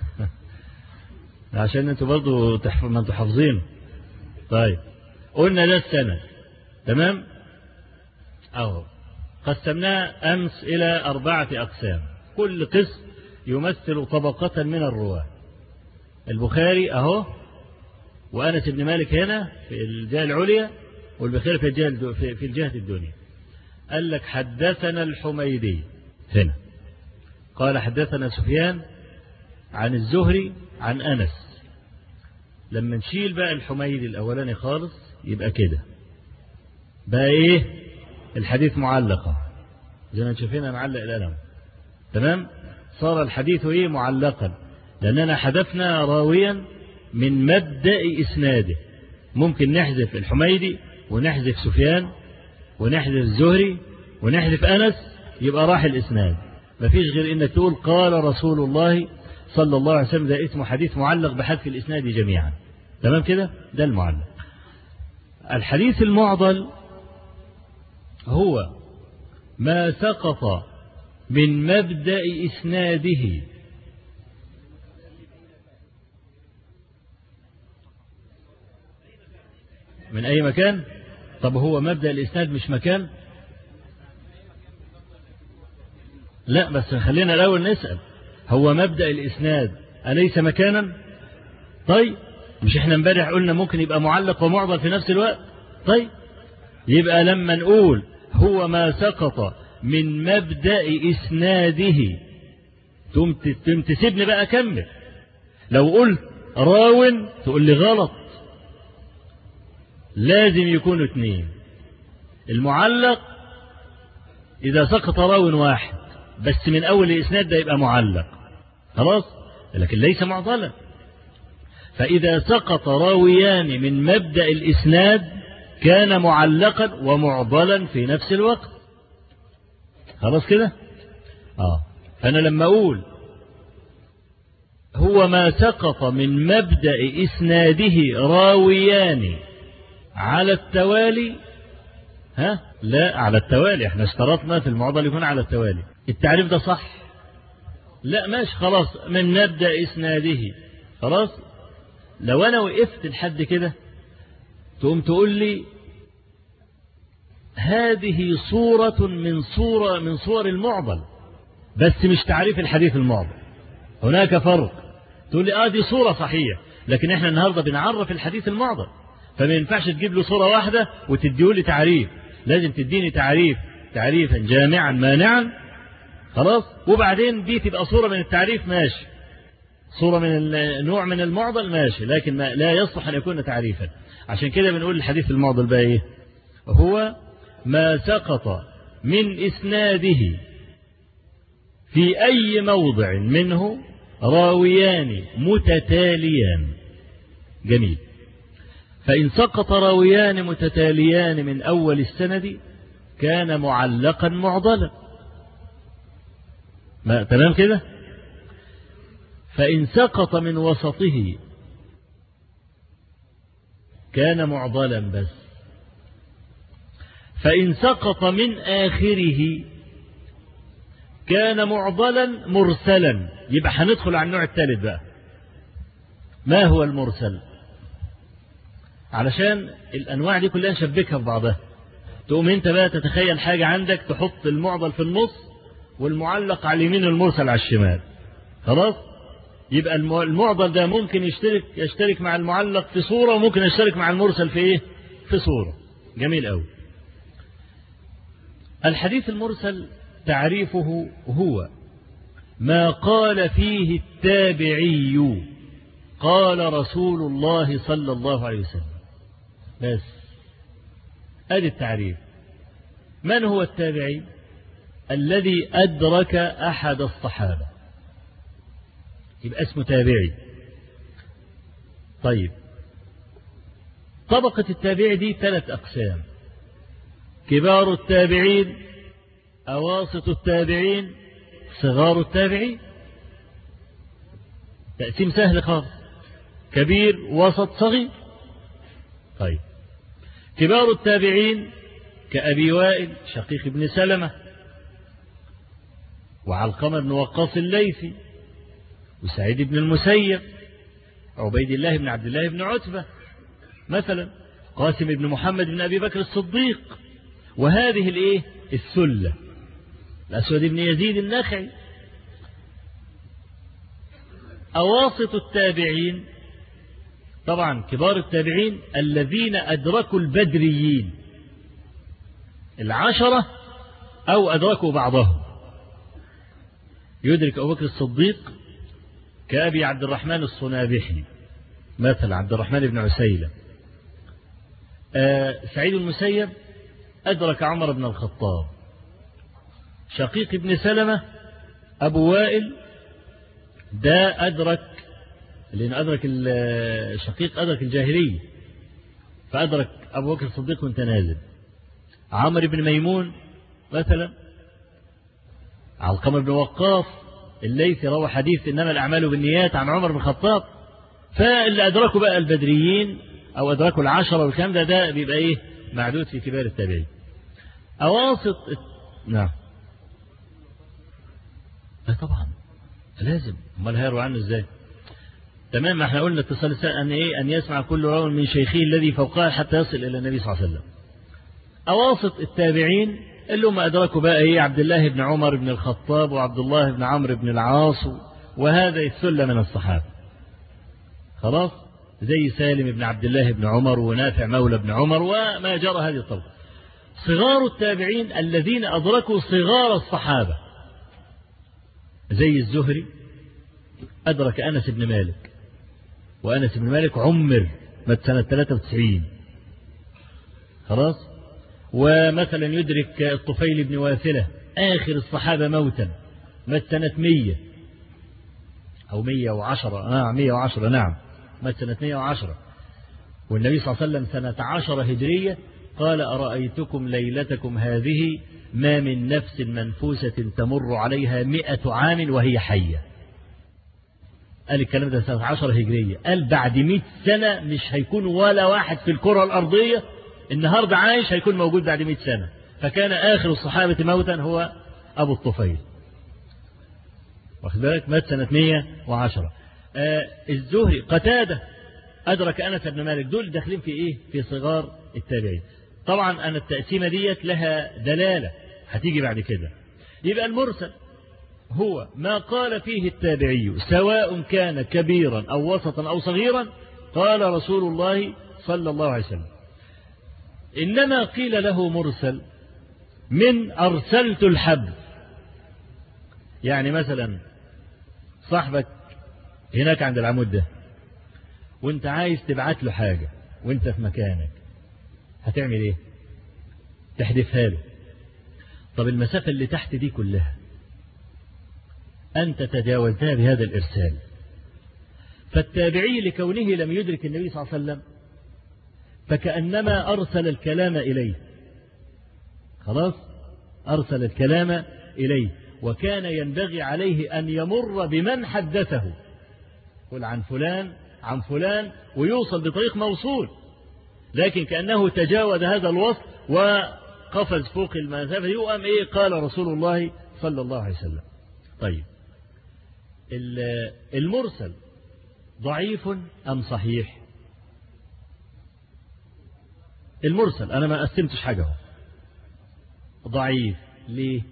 عشان أنتوا برضو تحف... ما أنتوا حافظين. طيب قلنا ده السند، تمام. أهو قسمناه أمس إلى أربعة أقسام، كل قسم يمثل طبقة من الرواة. البخاري أهو، وأنس بن مالك هنا في الجهة العليا، والبخاري في الجهة في الجهة الدنيا. قال لك حدثنا الحميدي هنا، قال حدثنا سفيان عن الزهري عن أنس. لما نشيل بقى الحميدي الأولاني خالص يبقى كده بقى إيه؟ الحديث معلقة زي ما شايفين معلق القلم، تمام. صار الحديث إيه؟ معلقا، لأننا حذفنا راويا من مبدأ إسناده. ممكن نحذف الحميدي ونحذف سفيان ونحذف الزهري ونحذف أنس، يبقى راح الإسناد. مفيش غير إنك تقول قال رسول الله صلى الله عليه وسلم، ده اسمه حديث معلق بحذف الإسناد جميعا، تمام كده. ده المعلق. الحديث المعضل هو ما سقط من مبدأ إسناده من أي مكان. طب هو مبدأ الإسناد مش مكان؟ لا، بس خلينا الأول نسأل، هو مبدأ الإسناد أليس مكانا؟ طيب مش احنا امبارح قلنا ممكن يبقى معلق ومعضل في نفس الوقت؟ طيب يبقى لما نقول هو ما سقط من مبدأ إسناده، تم تسيبني بقى أكمل. لو قلت راو تقول لي غلط، لازم يكونوا اثنين. المعلق إذا سقط راو واحد بس من أول الإسناد ده يبقى معلق، خلاص، لكن ليس معضلا. فإذا سقط راويان من مبدأ الإسناد كان معلقا ومعضلا في نفس الوقت، خلاص كده. آه. فأنا لما أقول هو ما سقط من مبدأ إسناده راويان على التوالي، ها لا على التوالي، احنا اشترطنا في المعضل يكون على التوالي. التعريف ده صح؟ لا ماشي، خلاص، من مبدأ إسناده، خلاص. لو أنا وقفت لحد كده تقوم تقول لي هذه صورة من صورة من صور المعضل، بس مش تعريف الحديث المعضل، هناك فرق. تقول لي آه دي صورة صحيح، لكن احنا النهاردة بنعرف الحديث المعضل، فما ينفعش تجيب له صورة واحدة وتديه لي تعريف، لازم تديني تعريف تعريفا جامعا مانعا، خلاص. وبعدين دي تبقى صورة من التعريف، ماشي، صورة من النوع من المعضل، ماشي، لكن ما لا يصلح أن يكون تعريفا. عشان كده بنقول الحديث المعضل بقى إيه؟ هو ما سقط من إسناده في أي موضع منه راويان متتاليان. جميل. فإن سقط راويان متتاليان من أول السند كان معلقا معضلا، ما تمام كده. فإن سقط من وسطه كان معضلا بس. فإن سقط من آخره كان معضلا مرسلا. يبقى هندخل على النوع الثالث بقى. ما هو المرسل؟ علشان الأنواع دي كلها نشبكها في بعضها. تقوم أنت بقى تتخيل حاجة عندك، تحط المعضل في النص والمعلق على اليمين والمرسل على الشمال. خلاص؟ يبقى المعضل ده ممكن يشترك يشترك مع المعلق في صورة، وممكن يشترك مع المرسل في إيه؟ في صورة. جميل أوي. الحديث المرسل تعريفه هو ما قال فيه التابعي قال رسول الله صلى الله عليه وسلم. بس ادي التعريف. من هو التابعي؟ الذي أدرك أحد الصحابة يبقى اسمه تابعي. طيب، طبقة التابعي دي ثلاث أقسام: كبار التابعين، أواسط التابعين، صغار التابعين. تقسيم سهل خالص: كبير، وسط، صغير. طيب، كبار التابعين كأبي وائل شقيق بن سلمة، وعلقمة بن وقاص الليثي، وسعيد بن المسيب، عبيد الله بن عبد الله بن عتبة مثلا، قاسم بن محمد بن أبي بكر الصديق. وهذه الايه السلة: الأسود بن يزيد النخعي. أواسط التابعين طبعا كبار التابعين الذين أدركوا البدريين العشرة أو أدركوا بعضهم. يدرك أبو بكر الصديق كأبي عبد الرحمن الصنابحي مثلا، عبد الرحمن بن عسيلة. آه سعيد المسيب أدرك عمر بن الخطاب. شقيق بن سلمة أبو وائل ده أدرك، لأن أدرك الشقيق أدرك الجاهلية، فأدرك أبو بكر الصديق وانت نازل. عمرو بن ميمون مثلا، علقمة بن وقاص الليثي روى حديث إنما الأعمال بالنيات عن عمر بن الخطاب. فاللي أدركوا بقى البدريين أو أدركوا العشرة والكلام ده ده بيبقى إيه معدود في كبار التابعين. أواسط نعم لا طبعا لازم، امال هيروي عنه ازاي؟ تمام. ما احنا قلنا اتصال السنة ان ايه ان يسمع كل راوي من شيخه الذي فوقه حتى يصل الى النبي صلى الله عليه وسلم. اواسط التابعين اللي هم ادركوا بقى ايه عبد الله بن عمر بن الخطاب وعبد الله بن عمرو بن العاص وهذا الثلة من الصحابة. خلاص، زي سالم بن عبد الله بن عمر ونافع مولى بن عمر وما جرى هذه الطبقة. صغار التابعين الذين أدركوا صغار الصحابة، زي الزهري أدرك أنس بن مالك، وأنس بن مالك عمر مات سنة ثلاثة وتسعين. خلاص. ومثلا يدرك الطفيل بن واثلة آخر الصحابة موتا، مات سنة مية أو مية وعشرة نعم مية وعشرة نعم مات سنة مية وعشرة. والنبي صلى الله عليه وسلم سنة عشرة هجرية قال: أرأيتكم ليلتكم هذه ما من نفس منفوسة تمر عليها مئة عام وهي حية. قال الكلام ده سنة عشرة هجرية. قال بعد مئة سنة مش هيكون ولا واحد في الكرة الأرضية النهاردة عايش هيكون موجود بعد مئة سنة. فكان آخر الصحابة موتا هو أبو الطفيل. واخد بالك؟ مات سنة مية وعشرة. آه الزهري قتادة أدرك أنس بن مالك. دول داخلين في إيه؟ في صغار التابعين. طبعا أنا التقسيمة ديت لها دلالة هتيجي بعد كده. يبقى المرسل هو ما قال فيه التابعي سواء كان كبيرا أو وسطا أو صغيرا قال رسول الله صلى الله عليه وسلم. إنما قيل له مرسل من أرسلت الحبل. يعني مثلا صاحبك هناك عند العمود ده وانت عايز تبعت له حاجة وانت في مكانك، هتعمل ايه؟ تحدفها له. طب المسافة اللي تحت دي كلها أنت تجاوزتها بهذا الإرسال. فالتابعي لكونه لم يدرك النبي صلى الله عليه وسلم فكأنما أرسل الكلام إليه. خلاص، أرسل الكلام إليه، وكان ينبغي عليه أن يمر بمن حدثه، قل عن فلان عن فلان ويوصل بطريق موصول، لكن كأنه تجاوز هذا الوصف وقفز فوق المسافة دي وقام إيه قال رسول الله صلى الله عليه وسلم. طيب، المرسل ضعيف أم صحيح؟ المرسل أنا ما قسمتش حاجة هو. ضعيف ليه؟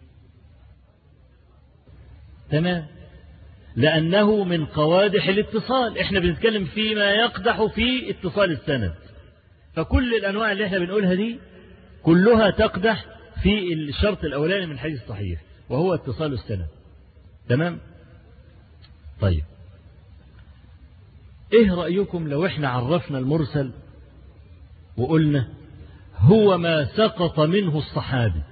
تمام، لأنه من قوادح الاتصال. احنا بنتكلم فيما يقدح في اتصال السند، فكل الأنواع اللي احنا بنقولها دي كلها تقدح في الشرط الأولاني من الحديث الصحيح وهو اتصال السند. تمام. طيب ايه رأيكم لو احنا عرفنا المرسل وقلنا هو ما سقط منه الصحابي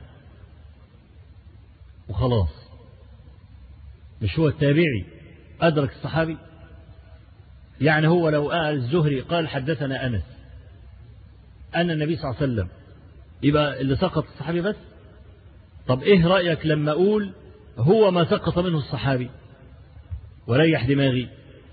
وخلاص، مش هو التابعي أدرك الصحابي؟ يعني هو لو قال الزهري قال حدثنا أنس أن النبي صلى الله عليه وسلم، يبقى اللي سقط الصحابي بس. طب إيه رأيك لما أقول هو ما سقط منه الصحابي وريح دماغي؟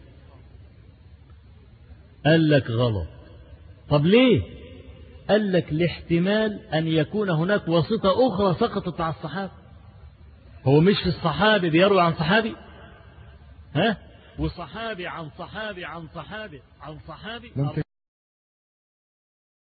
قال لك غلط. طب ليه؟ قال لك لاحتمال أن يكون هناك واسطة أخرى سقطت على الصحابي. هو مش في الصحابي بيروي عن صحابي، ها؟ وصحابي عن صحابي عن صحابي عن صحابي.